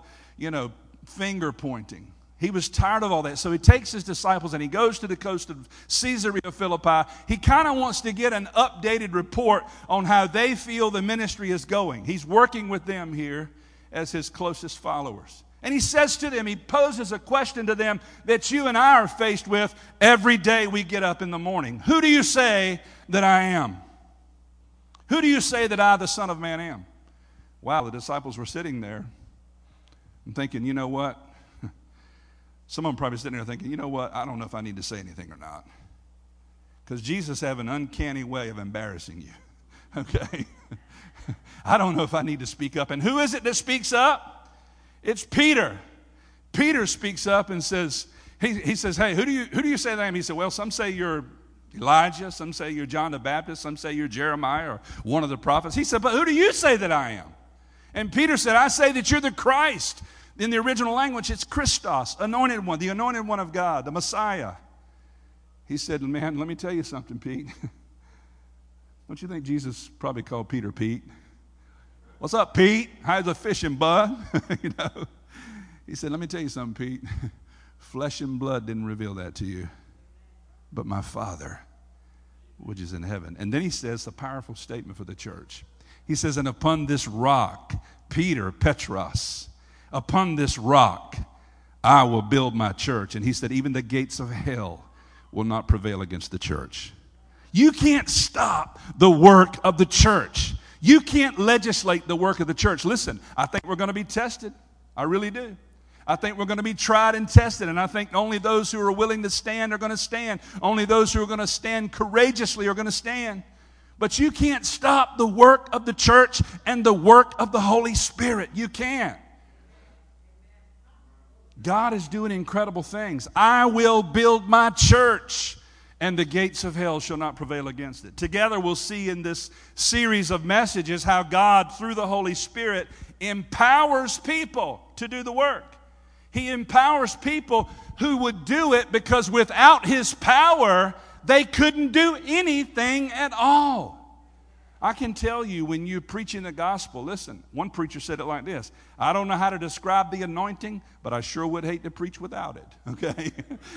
finger pointing. He was tired of all that. So He takes His disciples and He goes to the coast of Caesarea Philippi. He kind of wants to get an updated report on how they feel the ministry is going. He's working with them here as His closest followers. And He says to them, He poses a question to them that you and I are faced with every day we get up in the morning. Who do you say that I am? Who do you say that I, the Son of Man, am? Wow, the disciples were sitting there and thinking, you know what? Some of them probably sitting there thinking, you know what, I don't know if I need to say anything or not. Because Jesus has an uncanny way of embarrassing you. Okay? I don't know if I need to speak up. And who is it that speaks up? It's Peter. Peter speaks up and says, he says, hey, who do you say that I am? He said, well, some say you're Elijah, some say you're John the Baptist, some say you're Jeremiah or one of the prophets. He said, but who do you say that I am? And Peter said, I say that you're the Christ. In the original language, it's Christos, anointed one, the anointed one of God, the Messiah. He said, man, let me tell you something, Pete. Don't you think Jesus probably called Peter Pete? What's up, Pete? How's the fishing, bud? He said, let me tell you something, Pete. Flesh and blood didn't reveal that to you, but my Father, which is in heaven. And then he says a powerful statement for the church. He says, and upon this rock, Peter, Petros, upon this rock, I will build my church. And he said, even the gates of hell will not prevail against the church. You can't stop the work of the church. You can't legislate the work of the church. Listen, I think we're going to be tested. I really do. I think we're going to be tried and tested. And I think only those who are willing to stand are going to stand. Only those who are going to stand courageously are going to stand. But you can't stop the work of the church and the work of the Holy Spirit. You can't. God is doing incredible things. I will build my church, and the gates of hell shall not prevail against it. Together we'll see in this series of messages how God, through the Holy Spirit, empowers people to do the work. He empowers people who would do it because without His power, they couldn't do anything at all. I can tell you when you're preaching the gospel, listen, one preacher said it like this: I don't know how to describe the anointing, but I sure would hate to preach without it, okay?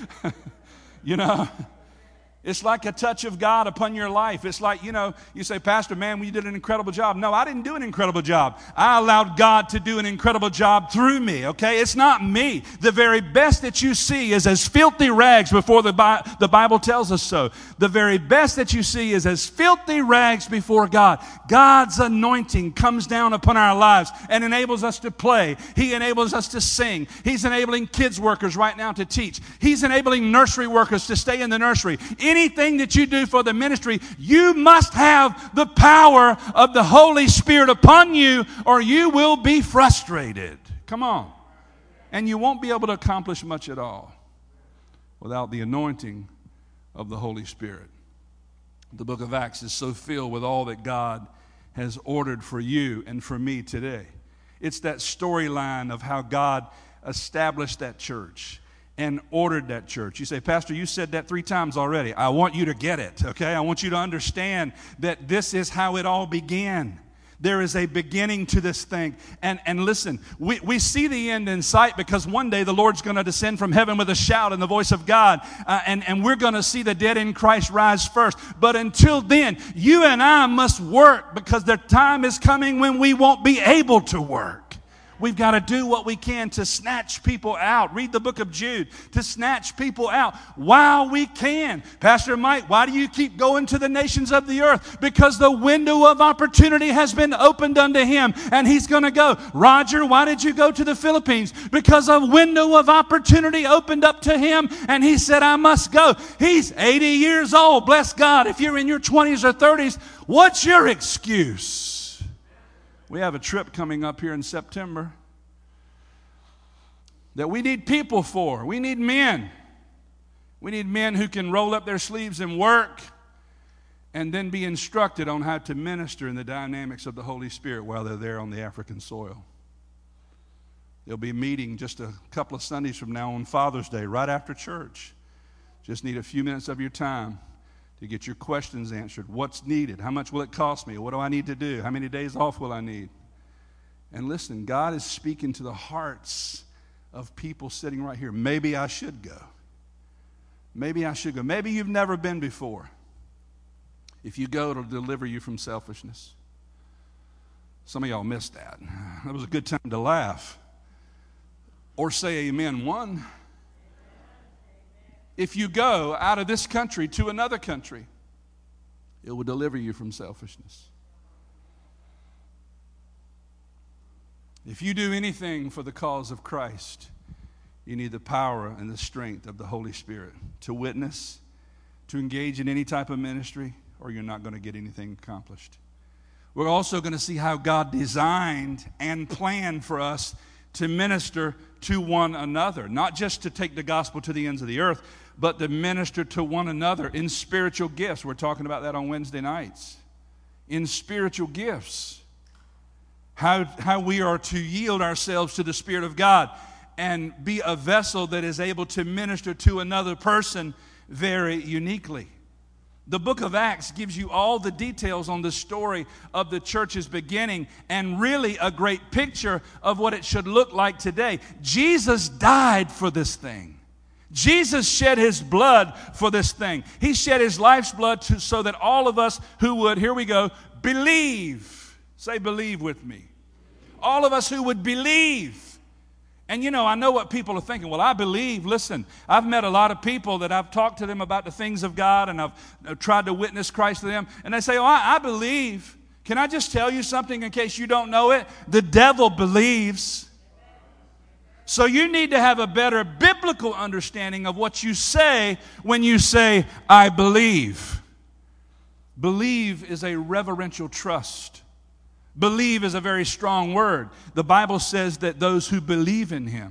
You know, it's like a touch of God upon your life. It's like, you know, you say, Pastor, man, you did an incredible job. No, I didn't do an incredible job. I allowed God to do an incredible job through me, okay? It's not me. The very best that you see is as filthy rags before the Bible tells us so. The very best that you see is as filthy rags before God. God's anointing comes down upon our lives and enables us to play. He enables us to sing. He's enabling kids workers right now to teach. He's enabling nursery workers to stay in the nursery. Anything that you do for the ministry, you must have the power of the Holy Spirit upon you, or you will be frustrated. Come on. And you won't be able to accomplish much at all without the anointing of the Holy Spirit. The book of Acts is so filled with all that God has ordered for you and for me today. It's that storyline of how God established that church and ordered that church. You say, Pastor, you said that 3 times already. I want you to get it, okay? I want you to understand that this is how it all began. There is a beginning to this thing. And listen, we see the end in sight because one day the Lord's going to descend from heaven with a shout and the voice of God. And we're going to see the dead in Christ rise first. But until then, you and I must work because the time is coming when we won't be able to work. We've got to do what we can to snatch people out. Read the book of Jude. To snatch people out while we can. Pastor Mike, why do you keep going to the nations of the earth? Because the window of opportunity has been opened unto him, and he's going to go. Roger, why did you go to the Philippines? Because a window of opportunity opened up to him, and he said, I must go. He's 80 years old. Bless God. If you're in your 20s or 30s, what's your excuse? We have a trip coming up here in September that we need people for. We need men. We need men who can roll up their sleeves and work and then be instructed on how to minister in the dynamics of the Holy Spirit while they're there on the African soil. They'll be meeting just a couple of Sundays from now on Father's Day, right after church. Just need a few minutes of your time to get your questions answered. What's needed? How much will it cost me? What do I need to do? How many days off will I need? And listen, God is speaking to the hearts of people sitting right here. Maybe I should go. Maybe I should go. Maybe you've never been before. If you go, it'll deliver you from selfishness. Some of y'all missed that. That was a good time to laugh. Or say amen one. If you go out of this country to another country, it will deliver you from selfishness. If you do anything for the cause of Christ, you need the power and the strength of the Holy Spirit to witness, to engage in any type of ministry, or you're not going to get anything accomplished. We're also going to see how God designed and planned for us to minister to one another, not just to take the gospel to the ends of the earth, but to minister to one another in spiritual gifts. We're talking about that on Wednesday nights. In spiritual gifts. How we are to yield ourselves to the Spirit of God and be a vessel that is able to minister to another person very uniquely. The book of Acts gives you all the details on the story of the church's beginning and really a great picture of what it should look like today. Jesus died for this thing. Jesus shed his blood for this thing. He shed his life's blood so that all of us who would, here we go, believe. Say believe with me. All of us who would believe. And you know, I know what people are thinking. Well, I believe. Listen, I've met a lot of people that I've talked to them about the things of God, and I've tried to witness Christ to them. And they say, oh, I believe. Can I just tell you something in case you don't know it? The devil believes. So you need to have a better biblical understanding of what you say when you say, I believe. Believe is a reverential trust. Believe is a very strong word. The Bible says that those who believe in him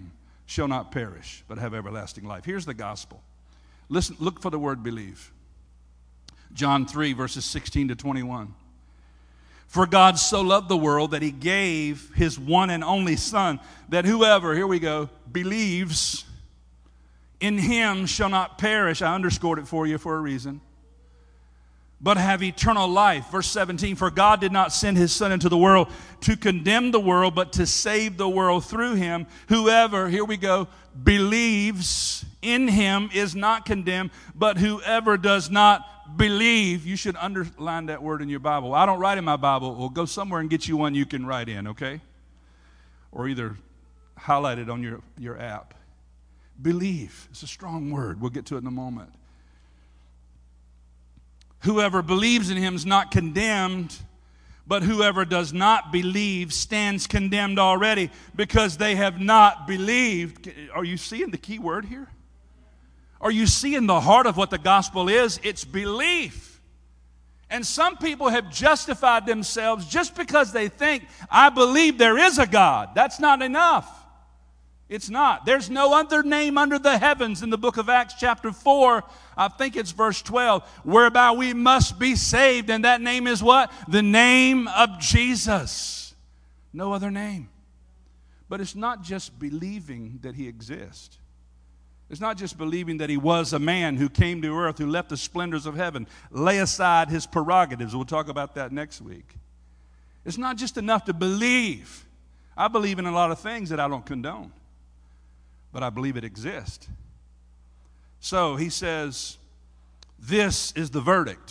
shall not perish, but have everlasting life. Here's the gospel. Listen, look for the word believe. John 3, verses 16 to 21. For God so loved the world that he gave his one and only Son, that whoever, here we go, believes in him shall not perish. I underscored it for you for a reason. But have eternal life. Verse 17, for God did not send his Son into the world to condemn the world, but to save the world through him. Whoever, here we go, believes in him is not condemned, but whoever does not believe, you should underline that word in your Bible. I don't write in my Bible. Well, go somewhere and get you one you can write in, okay? Or either highlight it on your app. Believe. It's a strong word. We'll get to it in a moment. Whoever believes in him is not condemned, but whoever does not believe stands condemned already because they have not believed. Are you seeing the key word here? Are you seeing the heart of what the gospel is? It's belief. And some people have justified themselves just because they think, I believe there is a God. That's not enough. It's not. There's no other name under the heavens in the book of Acts chapter 4. I think it's verse 12, whereby we must be saved. And that name is what? The name of Jesus. No other name. But it's not just believing that he exists. It's not just believing that he was a man who came to earth, who left the splendors of heaven, lay aside his prerogatives. We'll talk about that next week. It's not just enough to believe. I believe in a lot of things that I don't condone, but I believe it exists. So he says, this is the verdict.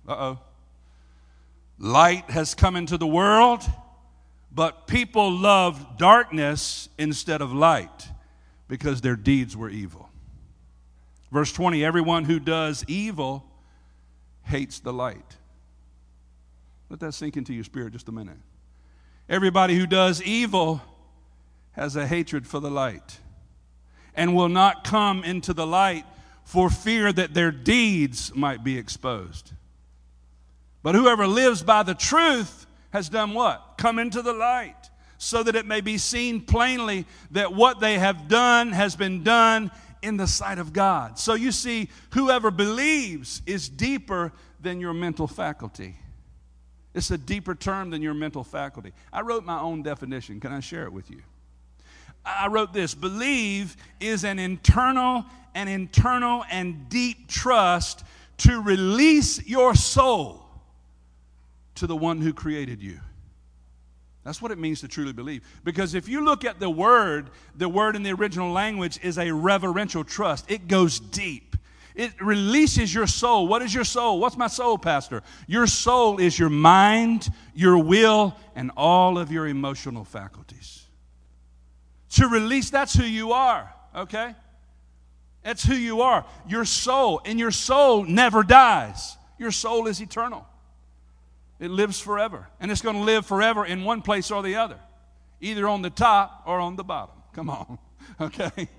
Light has come into the world, but people loved darkness instead of light because their deeds were evil. Verse 20, everyone who does evil hates the light. Let that sink into your spirit just a minute. Everybody who does evil has a hatred for the light and will not come into the light for fear that their deeds might be exposed. But whoever lives by the truth has done what? Come into the light, so that it may be seen plainly that what they have done has been done in the sight of God. So you see, whoever believes is deeper than your mental faculty. It's a deeper term than your mental faculty. I wrote my own definition. Can I share it with you? I wrote this: believe is an internal and deep trust to release your soul to the one who created you. That's what it means to truly believe. Because if you look at the word in the original language is a reverential trust. It goes deep. It releases your soul. What is your soul? What's my soul, Pastor? Your soul is your mind, your will, and all of your emotional faculties. To release, that's who you are, okay? That's who you are. Your soul, and your soul never dies. Your soul is eternal. It lives forever. And it's going to live forever in one place or the other. Either on the top or on the bottom. Come on. Okay?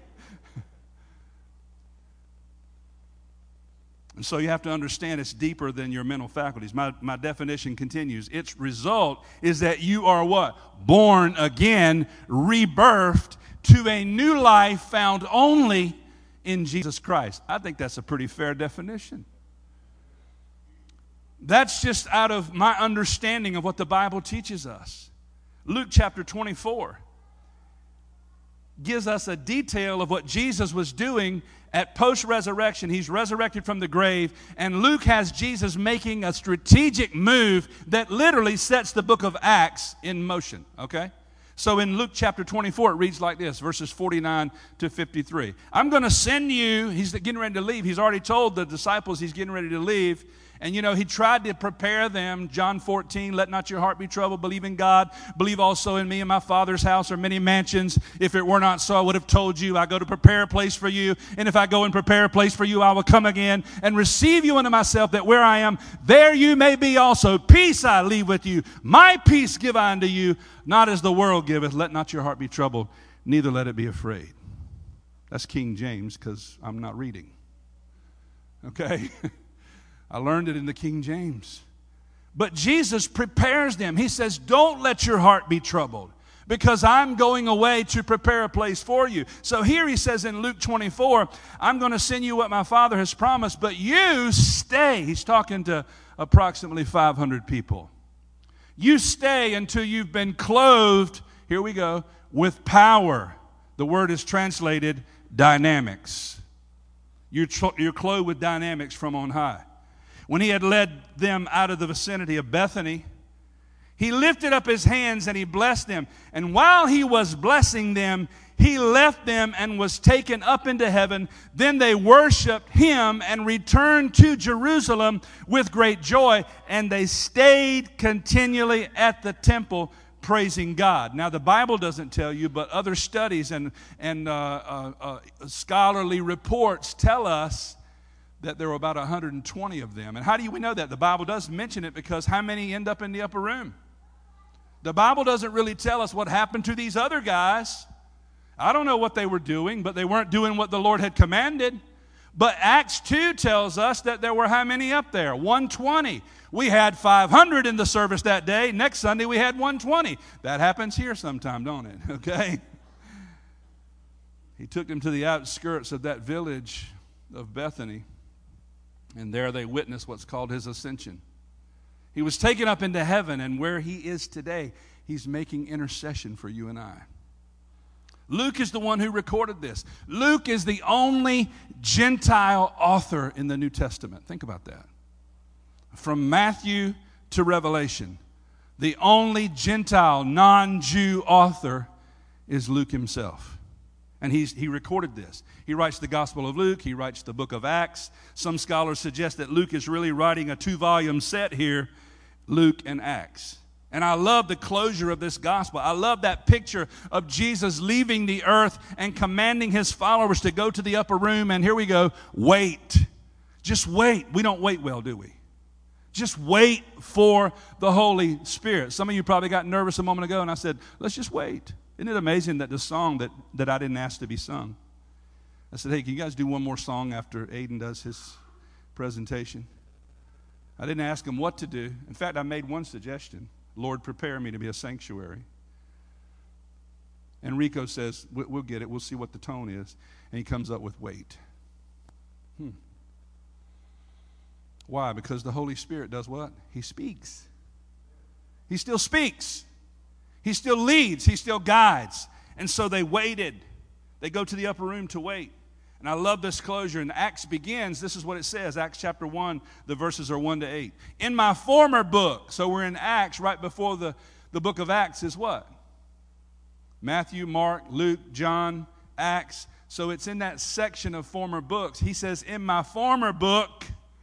And so you have to understand it's deeper than your mental faculties. My definition continues. Its result is that you are what? Born again, rebirthed to a new life found only in Jesus Christ. I think that's a pretty fair definition. That's just out of my understanding of what the Bible teaches us. Luke chapter 24 gives us a detail of what Jesus was doing at post-resurrection. He's resurrected from the grave, and Luke has Jesus making a strategic move that literally sets the book of Acts in motion, okay? So in Luke chapter 24, it reads like this, verses 49 to 53. I'm going to send you, he's getting ready to leave. He's already told the disciples he's getting ready to leave. And you know, he tried to prepare them. John 14, let not your heart be troubled. Believe in God. Believe also in me. In my Father's house are many mansions. If it were not so, I would have told you. I go to prepare a place for you. And if I go and prepare a place for you, I will come again and receive you unto myself, that where I am, there you may be also. Peace I leave with you. My peace give I unto you. Not as the world giveth. Let not your heart be troubled. Neither let it be afraid. That's King James, because I'm not reading. Okay? I learned it in the King James. But Jesus prepares them. He says, don't let your heart be troubled. because I'm going away to prepare a place for you. So here he says in Luke 24, I'm going to send you what my Father has promised, but you stay. He's talking to approximately 500 people. You stay until you've been clothed, here we go, with power. The word is translated dynamics. You're clothed with dynamics from on high. When he had led them out of the vicinity of Bethany, he lifted up his hands and he blessed them. And while he was blessing them, he left them and was taken up into heaven. Then they worshiped him and returned to Jerusalem with great joy. And they stayed continually at the temple praising God. Now, the Bible doesn't tell you, but other studies and scholarly reports tell us that there were about 120 of them. And how do we know that? The Bible does mention it, because how many end up in the upper room? The Bible doesn't really tell us what happened to these other guys. I don't know what they were doing, but they weren't doing what the Lord had commanded. But Acts 2 tells us that there were how many up there? 120. We had 500 in the service that day. Next Sunday we had 120. That happens here sometime, don't it? Okay? He took them to the outskirts of that village of Bethany, and there they witnessed what's called his ascension. He was taken up into heaven, and where he is today, he's making intercession for you and I. Luke is the one who recorded this. Luke is the only Gentile author in the New Testament. Think about that. From Matthew to Revelation, the only Gentile, non-Jew author is Luke himself. And he recorded this. He writes the Gospel of Luke. He writes the book of Acts. Some scholars suggest that Luke is really writing a 2-volume set here, Luke and Acts. And I love the closure of this gospel. I love that picture of Jesus leaving the earth and commanding his followers to go to the upper room. And here we go, wait. Just wait. We don't wait well, do we? Just wait for the Holy Spirit. Some of you probably got nervous a moment ago, and I said, let's just wait. Isn't it amazing that the song that I didn't ask to be sung, I said, hey, can you guys do one more song after Aiden does his presentation? I didn't ask him what to do. In fact, I made one suggestion. Lord, prepare me to be a sanctuary. And Rico says, we'll get it. We'll see what the tone is. And he comes up with wait. Why? Because the Holy Spirit does what? He speaks. He still speaks. He still leads. He still guides. And so they waited. They go to the upper room to wait. And I love this closure. And Acts begins, this is what it says, Acts chapter 1, the verses are 1 to 8. In my former book, so we're in Acts, right before the book of Acts is what? Matthew, Mark, Luke, John, Acts. So it's in that section of former books. He says, in my former book,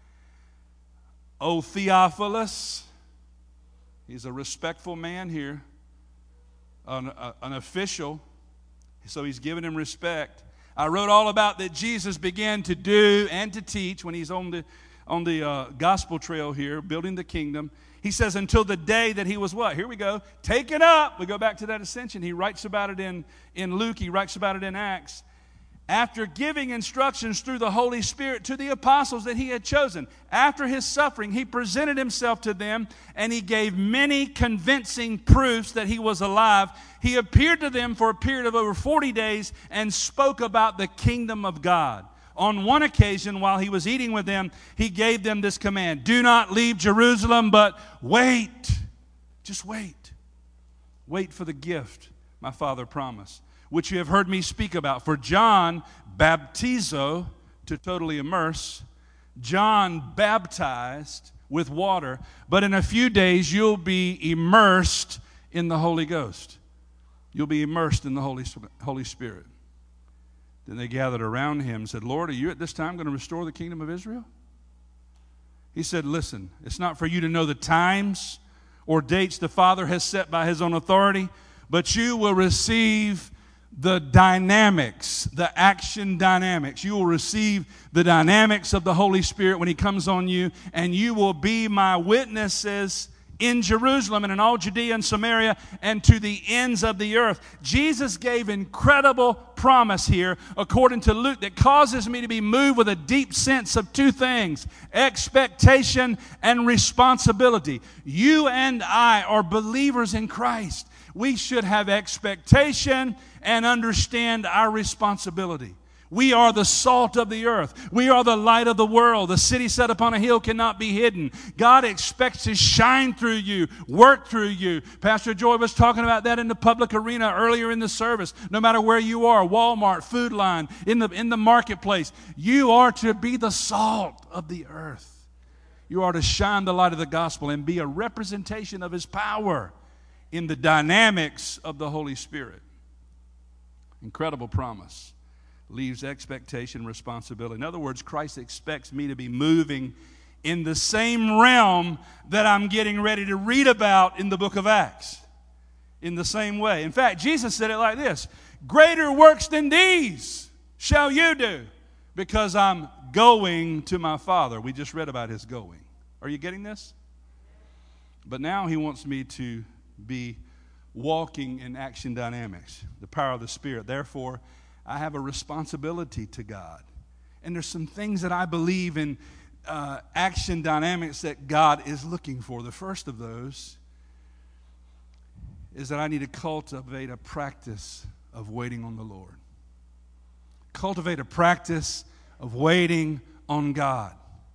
O Theophilus, he's a respectful man here, an official, so he's giving him respect. I wrote all about that Jesus began to do and to teach when he's on the gospel trail here, building the kingdom. He says until the day that he was what? Here we go. Taken up. We go back to that ascension. He writes about it in Luke. He writes about it in Acts. After giving instructions through the Holy Spirit to the apostles that he had chosen. After his suffering, he presented himself to them, and he gave many convincing proofs that he was alive. He appeared to them for a period of over 40 days and spoke about the kingdom of God. On one occasion, while he was eating with them, he gave them this command: do not leave Jerusalem, but wait. Just wait. Wait for the gift my Father promised, which you have heard me speak about. For John baptizo, to totally immerse. John baptized with water, but in a few days you'll be immersed in the Holy Ghost. You'll be immersed in the Holy Spirit. Then they gathered around him and said, Lord, are you at this time going to restore the kingdom of Israel? He said, listen, it's not for you to know the times or dates the Father has set by his own authority, but you will receive the dynamics, the action dynamics. You will receive the dynamics of the Holy Spirit when he comes on you, and you will be my witnesses in Jerusalem and in all Judea and Samaria and to the ends of the earth. Jesus gave incredible promise here, according to Luke, that causes me to be moved with a deep sense of two things: expectation and responsibility. You and I are believers in Christ. we should have expectation and understand our responsibility. We are the salt of the earth. We are the light of the world. The city set upon a hill cannot be hidden. God expects to shine through you, work through you. Pastor Joy was talking about that in the public arena earlier in the service. No matter where you are, Walmart, Food Line, in the marketplace, you are to be the salt of the earth. You are to shine the light of the gospel and be a representation of His power in the dynamics of the Holy Spirit. Incredible promise. Leaves expectation and responsibility. In other words, Christ expects me to be moving in the same realm that I'm getting ready to read about in the book of Acts. In the same way. In fact, Jesus said it like this: greater works than these shall you do, because I'm going to my Father. We just read about His going. Are you getting this? But now He wants me to be walking in action dynamics, the power of the Spirit. Therefore, I have a responsibility to God. And there's some things that I believe in action dynamics that God is looking for. The first of those is that I need to cultivate a practice of waiting on the Lord. Cultivate a practice of waiting on God.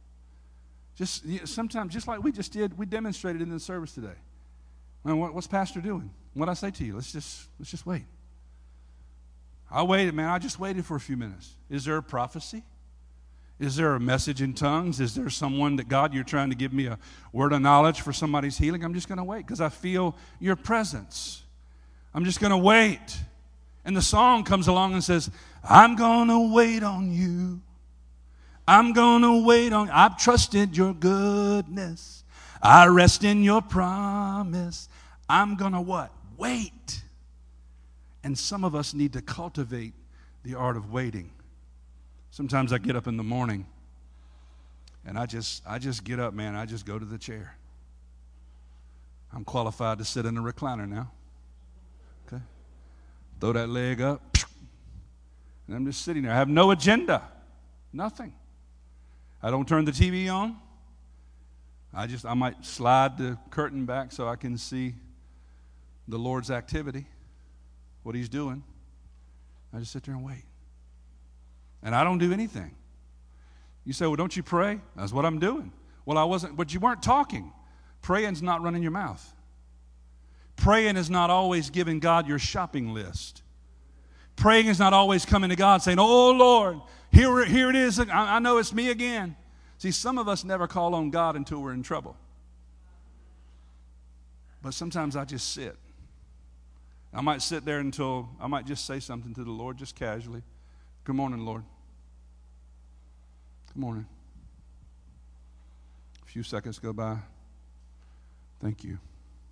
Just sometimes, just like we just did, we demonstrated in the service today. Man, what's Pastor doing? What'd I say to you? Let's just wait. I waited, man. I just waited for a few minutes. Is there a prophecy? Is there a message in tongues? Is there someone that, God, you're trying to give me a word of knowledge for somebody's healing? I'm just going to wait because I feel your presence. I'm just going to wait. And the song comes along and says, I'm going to wait on you. I'm going to wait on you. I've trusted your goodness. I rest in your promise. I'm going to what? Wait. And some of us need to cultivate the art of waiting. Sometimes I get up in the morning and I just get up, man. I just go to the chair. I'm qualified to sit in a recliner now. Okay? Throw that leg up. And I'm just sitting there. I have no agenda. Nothing. I don't turn the TV on. I might slide the curtain back so I can see the Lord's activity, what He's doing. I just sit there and wait. And I don't do anything. You say, well, don't you pray? That's what I'm doing. Well, I wasn't, but you weren't talking. Praying's not running your mouth. Praying is not always giving God your shopping list. Praying is not always coming to God saying, oh, Lord, here it is. I know it's me again. See, some of us never call on God until we're in trouble. But sometimes I just sit. I might sit there until I might just say something to the Lord just casually. Good morning, Lord. Good morning. A few seconds go by. Thank you.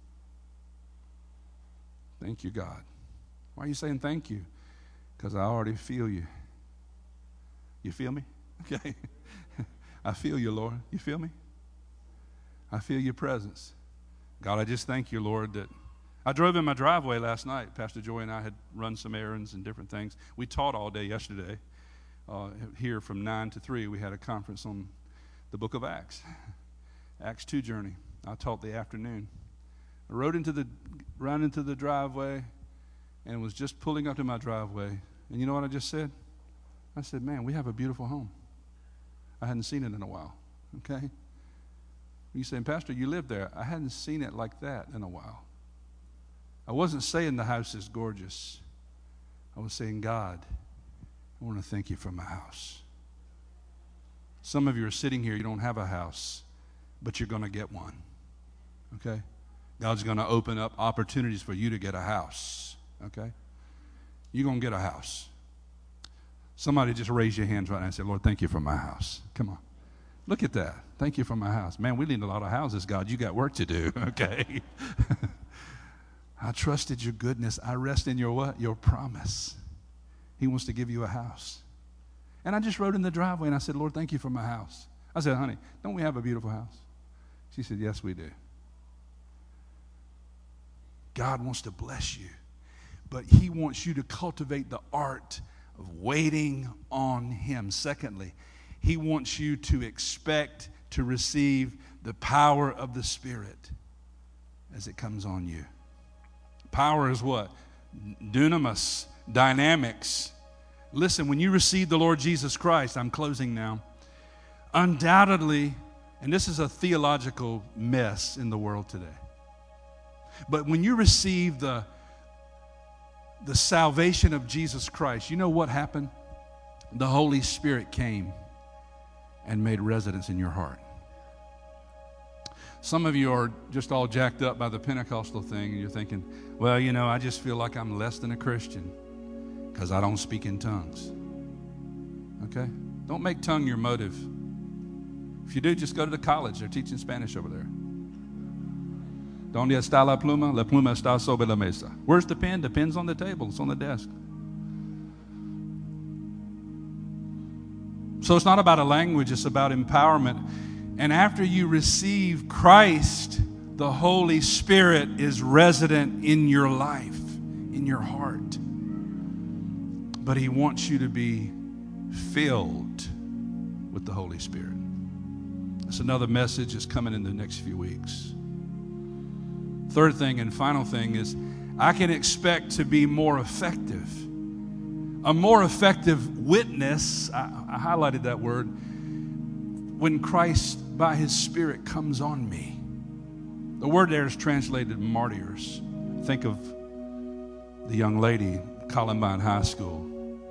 Thank you, God. Why are you saying thank you? Because I already feel you. You feel me? Okay. I feel you, Lord. You feel me? I feel your presence. God, I just thank you, Lord, that I drove in my driveway last night. Pastor Joy and I had run some errands and different things. We taught all day yesterday. Here from 9 to 3, we had a conference on the book of Acts. Acts 2 journey. I taught the afternoon. I rode ran into the driveway and was just pulling up to my driveway. And you know what I just said? I said, man, we have a beautiful home. I hadn't seen it in a while. Okay? You saying, Pastor, you live there. I hadn't seen it like that in a while. I wasn't saying the house is gorgeous. I was saying, God, I want to thank you for my house. Some of you are sitting here, you don't have a house, but you're going to get one. Okay? God's going to open up opportunities for you to get a house. Okay? You're going to get a house. Somebody just raise your hands right now and say, Lord, thank you for my house. Come on. Look at that. Thank you for my house. Man, we need a lot of houses, God. You got work to do. Okay? I trusted your goodness. I rest in your what? Your promise. He wants to give you a house. And I just rode in the driveway and I said, Lord, thank you for my house. I said, honey, don't we have a beautiful house? She said, yes, we do. God wants to bless you, but He wants you to cultivate the art of waiting on Him. Secondly, He wants you to expect to receive the power of the Spirit as it comes on you. Power is what? Dunamis, dynamics. Listen, when you receive the Lord Jesus Christ, I'm closing now, undoubtedly, and this is a theological mess in the world today, but when you receive the salvation of Jesus Christ, you know what happened? The Holy Spirit came and made residence in your heart. Some of you are just all jacked up by the Pentecostal thing, and you're thinking, well, you know, I just feel like I'm less than a Christian because I don't speak in tongues. Okay? Don't make tongue your motive. If you do, just go to the college. They're teaching Spanish over there. ¿Dónde está la pluma? La pluma está sobre la mesa. Where's the pen? The pen's on the table. It's on the desk. So it's not about a language. It's about empowerment. And after you receive Christ, the Holy Spirit is resident in your life, in your heart. But He wants you to be filled with the Holy Spirit. That's another message that's coming in the next few weeks. Third thing and final thing is I can expect to be more effective. A more effective witness, I highlighted that word, when Christ by His Spirit comes on me. The word there is translated martyrs. Think of the young lady, Columbine High School,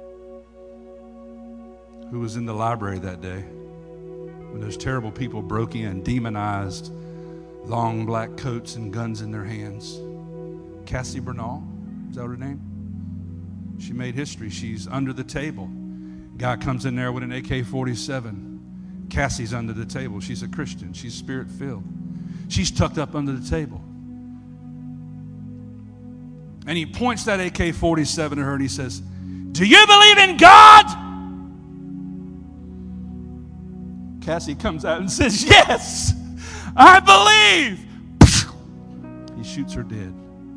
who was in the library that day when those terrible people broke in, demonized, long black coats and guns in their hands. Cassie Bernal, is that her name? She made history. She's under the table. Guy comes in there with an AK-47. Cassie's under the table. She's a Christian. She's Spirit-filled. She's tucked up under the table. And he points that AK-47 at her and he says, "Do you believe in God?" Cassie comes out and says, "Yes, I believe." He shoots her dead.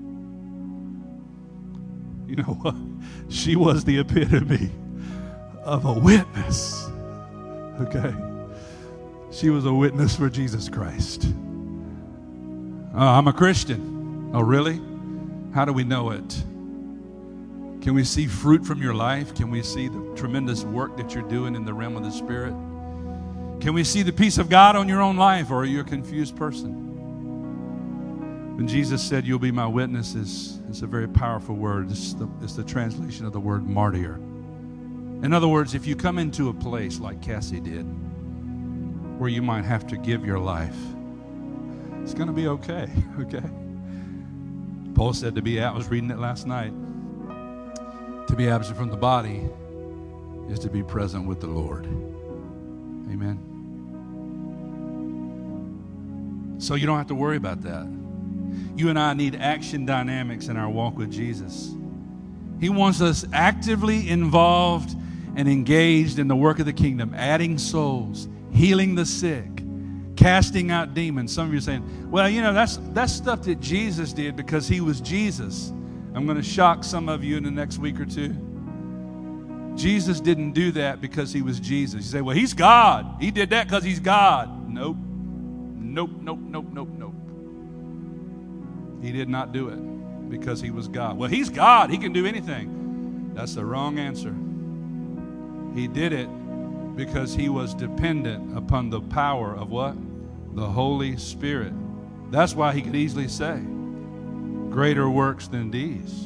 You know what? She was the epitome of a witness. Okay? She was a witness for Jesus Christ. I'm a Christian. Oh, really? How do we know it? Can we see fruit from your life? Can we see the tremendous work that you're doing in the realm of the Spirit? Can we see the peace of God on your own life, or are you a confused person? When Jesus said, "You'll be my witnesses," it's a very powerful word. It's the translation of the word martyr. In other words, if you come into a place like Cassie did, where you might have to give your life, it's going to be okay, okay? Paul said to be out, I was reading it last night, to be absent from the body is to be present with the Lord. Amen. So you don't have to worry about that. You and I need action dynamics in our walk with Jesus. He wants us actively involved and engaged in the work of the kingdom, adding souls, healing the sick, casting out demons. Some of you are saying, well, you know, that's stuff that Jesus did because He was Jesus. I'm going to shock some of you in the next week or two. Jesus didn't do that because He was Jesus. You say, well, He's God. He did that because He's God. Nope. Nope, nope, nope, nope, nope. He did not do it because He was God. Well, He's God. He can do anything. That's the wrong answer. He did it because He was dependent upon the power of what? The Holy Spirit. That's why He could easily say, greater works than these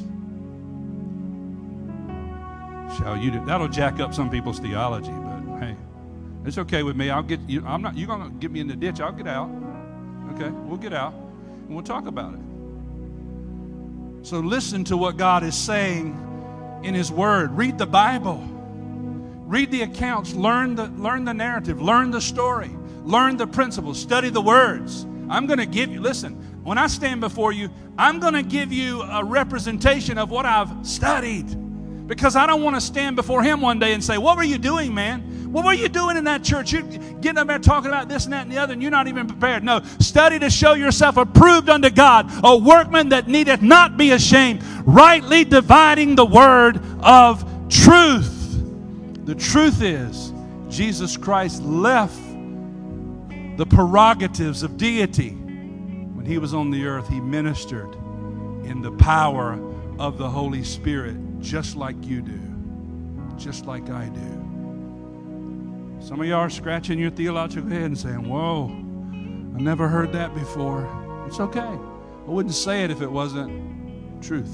shall you do. That'll jack up some people's theology, but hey, it's okay with me. I'll get you. You're going to get me in the ditch. I'll get out. Okay, we'll get out and we'll talk about it. So listen to what God is saying in His Word. Read the Bible. Read the accounts. Learn the narrative. Learn the story. Learn the principles. Study the words. I'm going to give you, listen, when I stand before you, I'm going to give you a representation of what I've studied. Because I don't want to stand before Him one day and say, what were you doing, man? What were you doing in that church? You're getting up there talking about this and that and the other, and you're not even prepared. No, study to show yourself approved unto God, a workman that needeth not be ashamed, rightly dividing the word of truth. The truth is, Jesus Christ left the prerogatives of deity. When He was on the earth, He ministered in the power of the Holy Spirit, just like you do, just like I do. Some of you are scratching your theological head and saying, whoa, I never heard that before. It's okay. I wouldn't say it if it wasn't truth.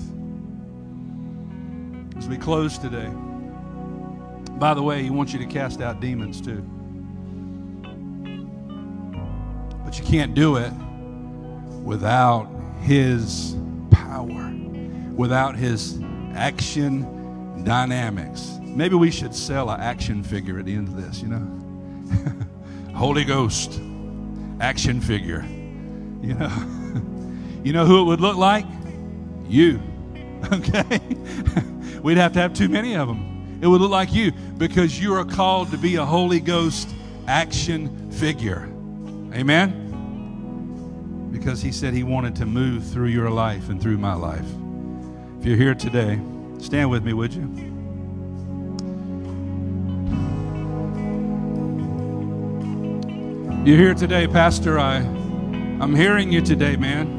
As we close today, by the way, He wants you to cast out demons too. But you can't do it without His power, without His action dynamics. Maybe we should sell an action figure at the end of this, you know. Holy Ghost action figure. You know. You know who it would look like? You. Okay? We'd have to have too many of them. It would look like you, because you are called to be a Holy Ghost action figure. Amen? Because He said He wanted to move through your life and through my life. If you're here today, stand with me, would you? You're here today, Pastor. I'm hearing you today, man.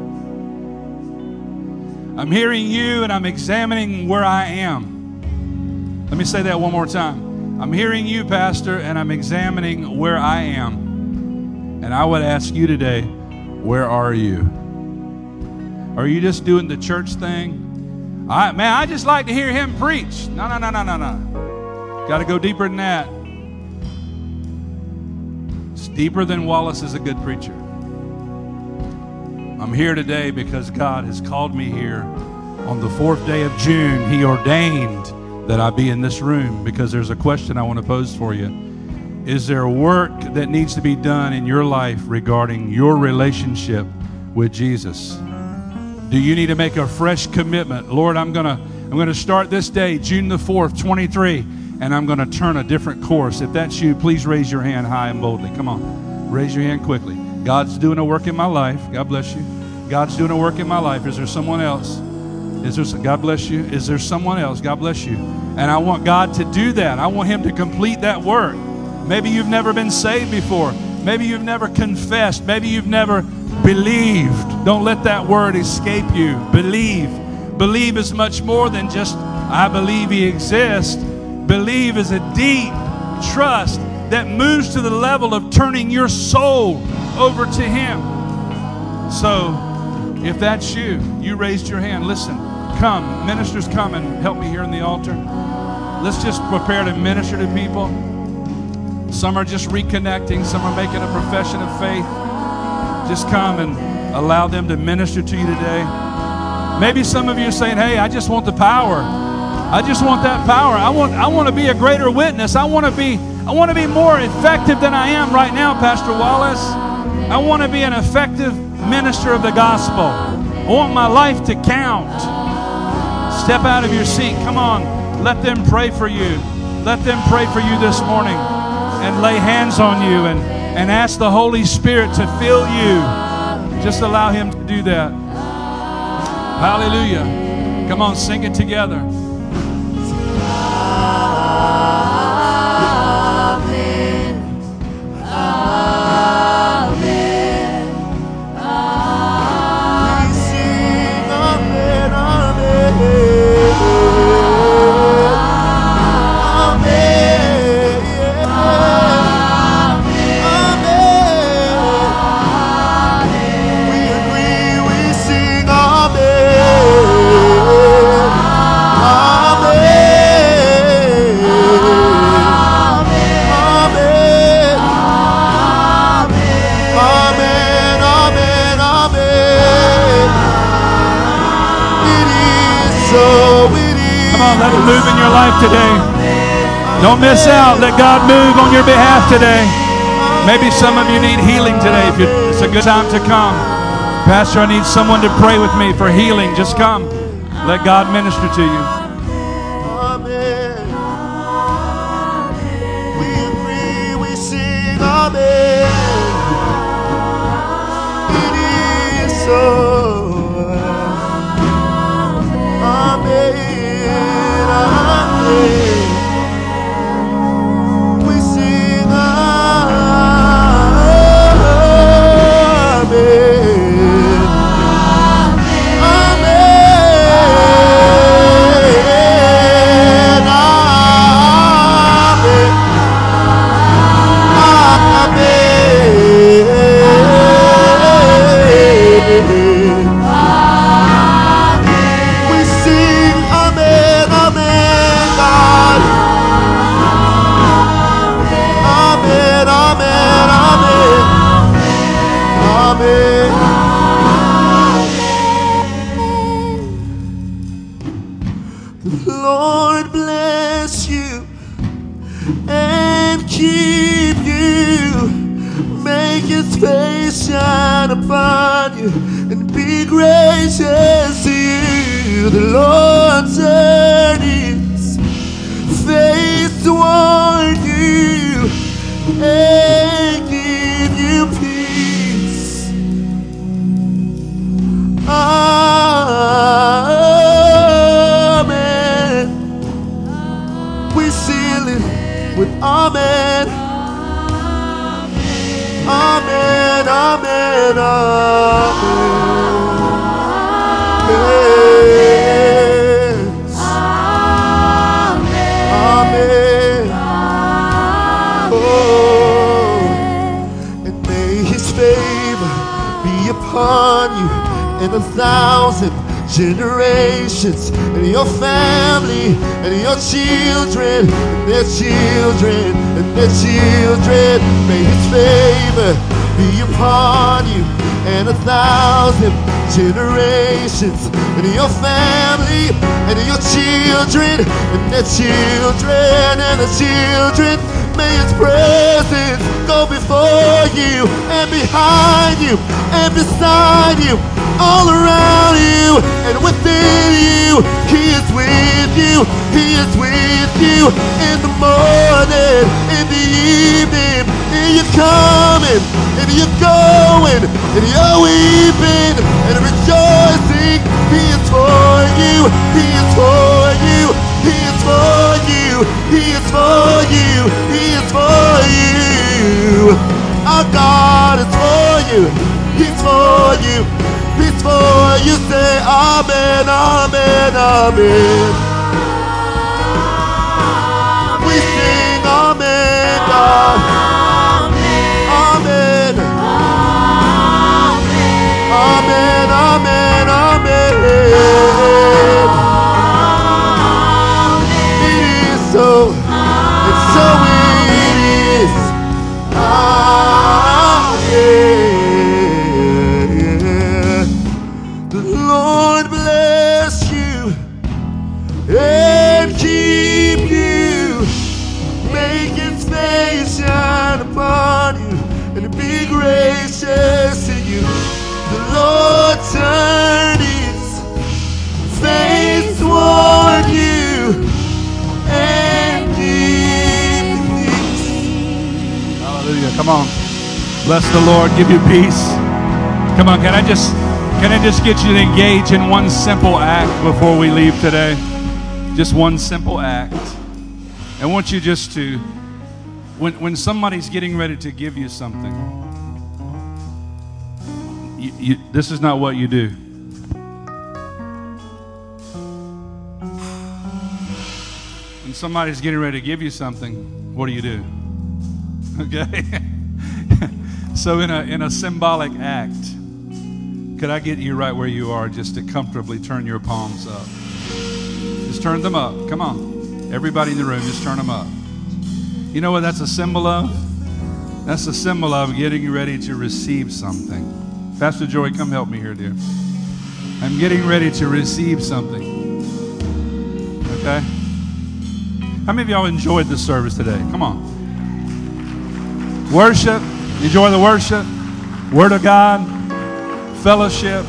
I'm hearing you, and I'm examining where I am. Let me say that one more time. I'm hearing you, Pastor, and I'm examining where I am. And I would ask you today, where are you? Are you just doing the church thing? I just like to hear him preach. No. Got to go deeper than that. It's deeper than Wallace is a good preacher. I'm here today because God has called me here on the 4th day of June. He ordained that I be in this room because there's a question I want to pose for you. Is there work that needs to be done in your life regarding your relationship with Jesus? Do you need to make a fresh commitment? Lord, I'm going to start this day, June the 4th, 23, and I'm going to turn a different course. If that's you, please raise your hand high and boldly. Come on, raise your hand quickly. God's doing a work in my life. God bless you. God's doing a work in my life. Is there someone else? God bless you. Is there someone else? God bless you. And I want God to do that. I want Him to complete that work. Maybe you've never been saved before. Maybe you've never confessed. Maybe you've never believed. Don't let that word escape you. Believe. Believe is much more than just, I believe He exists. Believe is a deep trust that moves to the level of turning your soul over to Him. So, if that's you, you raised your hand. Listen, come. Ministers, come and help me here in the altar. Let's just prepare to minister to people. Some are just reconnecting. Some are making a profession of faith. Just come and allow them to minister to you today. Maybe some of you are saying, hey, I just want the power. I just want that power. I want to be a greater witness. I want to be more effective than I am right now, Pastor Wallace. I want to be an effective minister of the gospel. I want my life to count. Step out of your seat. Come on. Let them pray for you. Let them pray for you this morning and lay hands on you and ask the Holy Spirit to fill you. Just allow Him to do that. Hallelujah. Come on, sing it together. Let Him move in your life today. Don't miss out. Let God move on your behalf today. Maybe some of you need healing today. It's a good time to come. Pastor, I need someone to pray with me for healing. Just come. Let God minister to you. Amen. We agree, we sing amen. It is so. Amen. We sing amen. Amen. Amen. The Lord bless you and keep you. Make His face shine upon you and be gracious to you. The Lord turn His face toward you and give you peace. Amen. We seal it with amen. Amen, amen, amen. Yes. Amen. Oh, and may His favor be upon you in 1,000 generations, and your family, and your children, and their children, and their children. May His favor be upon you and 1,000 generations, and your family, and your children, and their children, and their children. May His presence go before you, and behind you, and beside you, all around you, and within you. He is with you. He is with you in the morning, in the evening, and you're coming, and you're going, and you're weeping, and rejoicing. He is for you. He is for you. He is for you. He is for you. He is for you. Our God is for you. He's for you. He's for you. Say amen, amen, amen. We sing amen, God. Amen. Amen, amen, amen. It is so, and so it is. The Lord bless you and keep you. Make His face shine upon you and be gracious to you. The Lord turn His face toward you and give you peace. Hallelujah. Come on. Bless the Lord. Give you peace. Come on. Can I just get you to engage in one simple act before we leave today? Just one simple act. I want you just to, when somebody's getting ready to give you something, this is not what you do. When somebody's getting ready to give you something, what do? Okay? So in a symbolic act, could I get you right where you are just to comfortably turn your palms up? Just turn them up. Come on. Everybody in the room, just turn them up. You know what that's a symbol of? That's a symbol of getting ready to receive something. Pastor Joy, come help me here, dear. I'm getting ready to receive something. Okay? How many of y'all enjoyed the service today? Come on. Worship. Enjoy the worship. Word of God. Fellowship.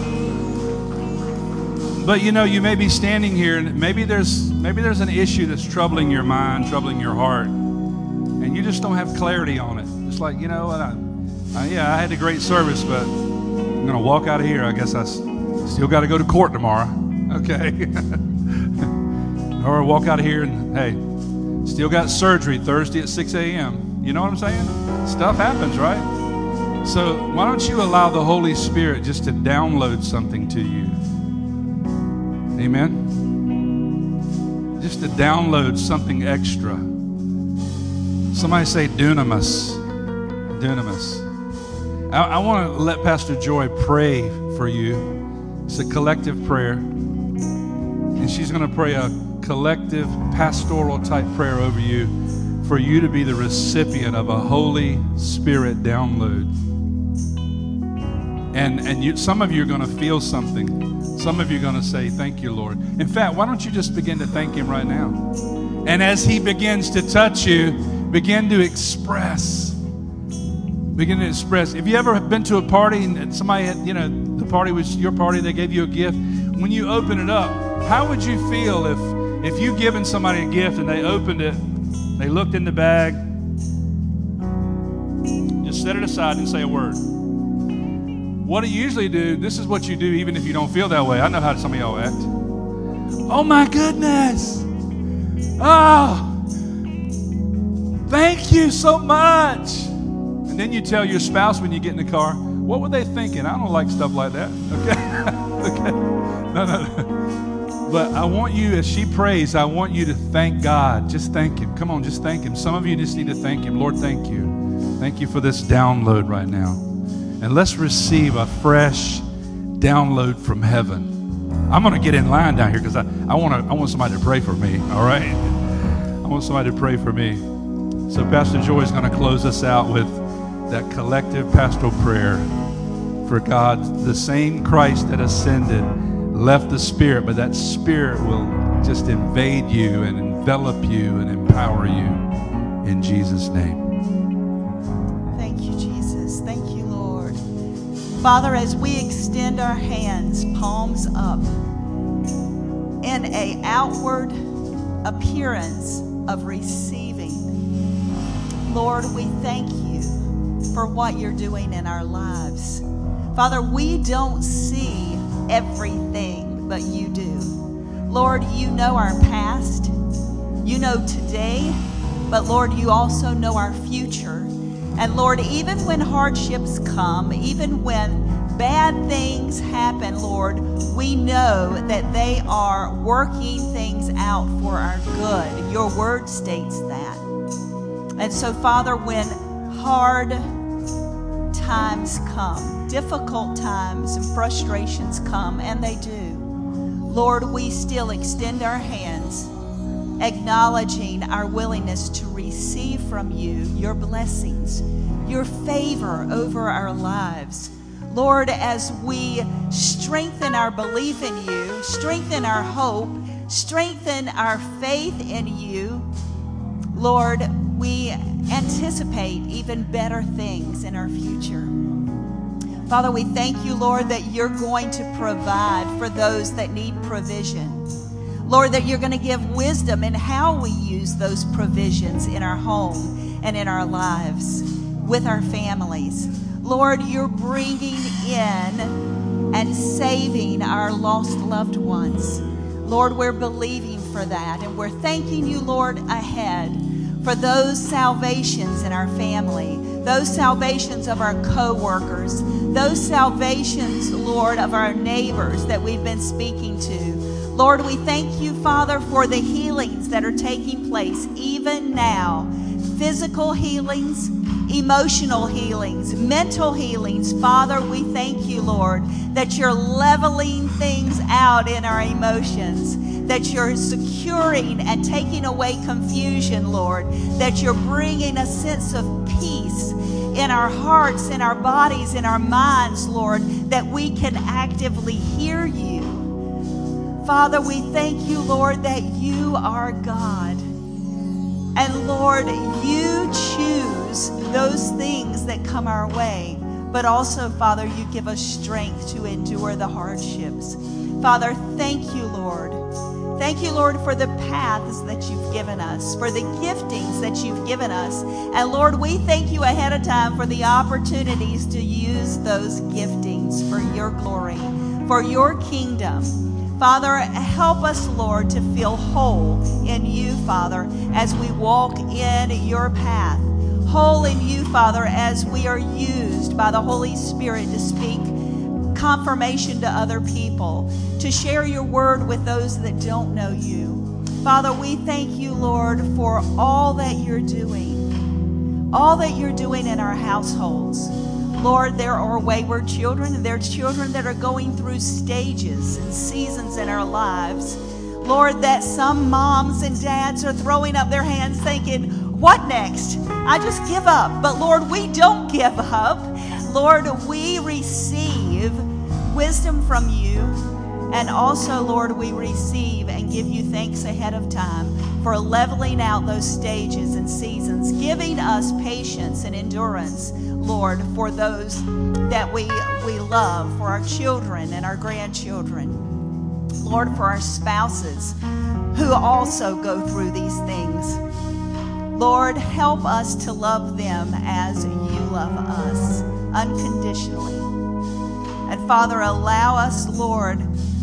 But you know, you may be standing here and maybe there's an issue that's troubling your mind, troubling your heart, and you just don't have clarity on it. It's like, you know, I had a great service, but I'm going to walk out of here. I guess I still got to go to court tomorrow. Okay. Or walk out of here and, hey, still got surgery Thursday at 6 a.m. You know what I'm saying? Stuff happens, right? So why don't you allow the Holy Spirit just to download something to you? Amen? Just to download something extra. Somebody say dunamis. Dunamis. I want to let Pastor Joy pray for you. It's a collective prayer. And she's going to pray a collective pastoral type prayer over you for you to be the recipient of a Holy Spirit download. And some of you are going to feel something. Some of you are going to say, thank you, Lord. In fact, why don't you just begin to thank him right now? And as he begins to touch you, begin to express. Begin to express. Have you ever been to a party and somebody had, the party was your party, they gave you a gift? When you open it up, how would you feel if you given somebody a gift and they opened it, they looked in the bag, just set it aside and say a word? What do you usually do? This is what you do even if you don't feel that way. I know how some of y'all act. Oh my goodness. Oh, thank you so much. And then you tell your spouse when you get in the car, what were they thinking? I don't like stuff like that. Okay? Okay. No. But I want you, as she prays, I want you to thank God. Just thank him. Come on, just thank him. Some of you just need to thank him. Lord, thank you. Thank you for this download right now. And let's receive a fresh download from heaven. I'm going to get in line down here because I want somebody to pray for me, all right? I want somebody to pray for me. So Pastor Joy is going to close us out with that collective pastoral prayer for God. The same Christ that ascended left the Spirit, but that Spirit will just invade you and envelop you and empower you in Jesus' name. Thank you, Jesus. Thank you, Lord. Father, as we extend our hands, palms up, in an outward appearance of receiving, Lord, we thank you for what you're doing in our lives. Father, we don't see everything, but you do. Lord, you know our past. You know today, but Lord, you also know our future. And Lord, even when hardships come, even when bad things happen, Lord, we know that they are working things out for our good. Your word states that. And so, Father, when hard times come, difficult times and frustrations come, and they do, Lord, we still extend our hands, acknowledging our willingness to receive from you your blessings, your favor over our lives. Lord, as we strengthen our belief in you, strengthen our hope, strengthen our faith in you, Lord, we anticipate even better things in our future. Father, we thank you, Lord, that you're going to provide for those that need provision. Lord, that you're going to give wisdom in how we use those provisions in our home and in our lives with our families. Lord, you're bringing in and saving our lost loved ones. Lord, we're believing for that, and we're thanking you, Lord, ahead for those salvations in our family, those salvations of our co-workers, those salvations, Lord, of our neighbors that we've been speaking to. Lord, we thank you, Father, for the healings that are taking place even now. Physical healings, emotional healings, mental healings. Father, we thank you, Lord, that you're leveling things out in our emotions, that you're securing and taking away confusion, Lord, that you're bringing a sense of peace in our hearts, in our bodies, in our minds, Lord, that we can actively hear you. Father, we thank you, Lord, that you are God. And Lord, you choose those things that come our way. But also, Father, you give us strength to endure the hardships. Father, thank you, Lord. Thank you, Lord, for the paths that you've given us, for the giftings that you've given us. And Lord, we thank you ahead of time for the opportunities to use those giftings for your glory, for your kingdom. Father, help us, Lord, to feel whole in you, Father, as we walk in your path. Whole in you, Father, as we are used by the Holy Spirit to speak confirmation to other people, to share your word with those that don't know you. Father, we thank you, Lord, for all that you're doing in our households. Lord, there are wayward children, and there are children that are going through stages and seasons in our lives. Lord, that some moms and dads are throwing up their hands thinking, what next? I just give up. But Lord, we don't give up. Lord, we receive wisdom from you. And also, Lord, we receive and give you thanks ahead of time for leveling out those stages and seasons, giving us patience and endurance, Lord, for those that we love, for our children and our grandchildren. Lord, for our spouses who also go through these things. Lord, help us to love them as you love us, unconditionally. And Father, allow us, Lord,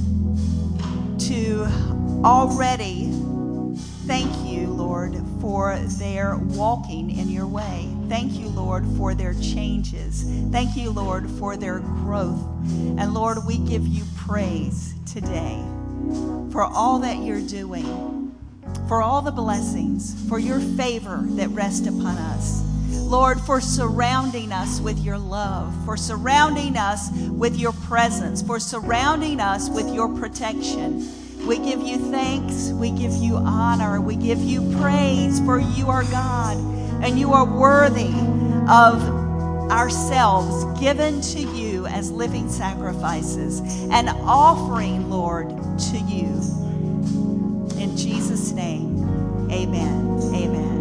to already thank you, Lord, for their walking in your way. Thank you, Lord, for their changes. Thank you, Lord, for their growth. And Lord, we give you praise today for all that you're doing, for all the blessings, for your favor that rest upon us. Lord, for surrounding us with your love, for surrounding us with your presence, for surrounding us with your protection. We give you thanks, we give you honor, we give you praise, for you are God, and you are worthy of ourselves given to you as living sacrifices, and offering, Lord, to you. In Jesus' name, amen. Amen.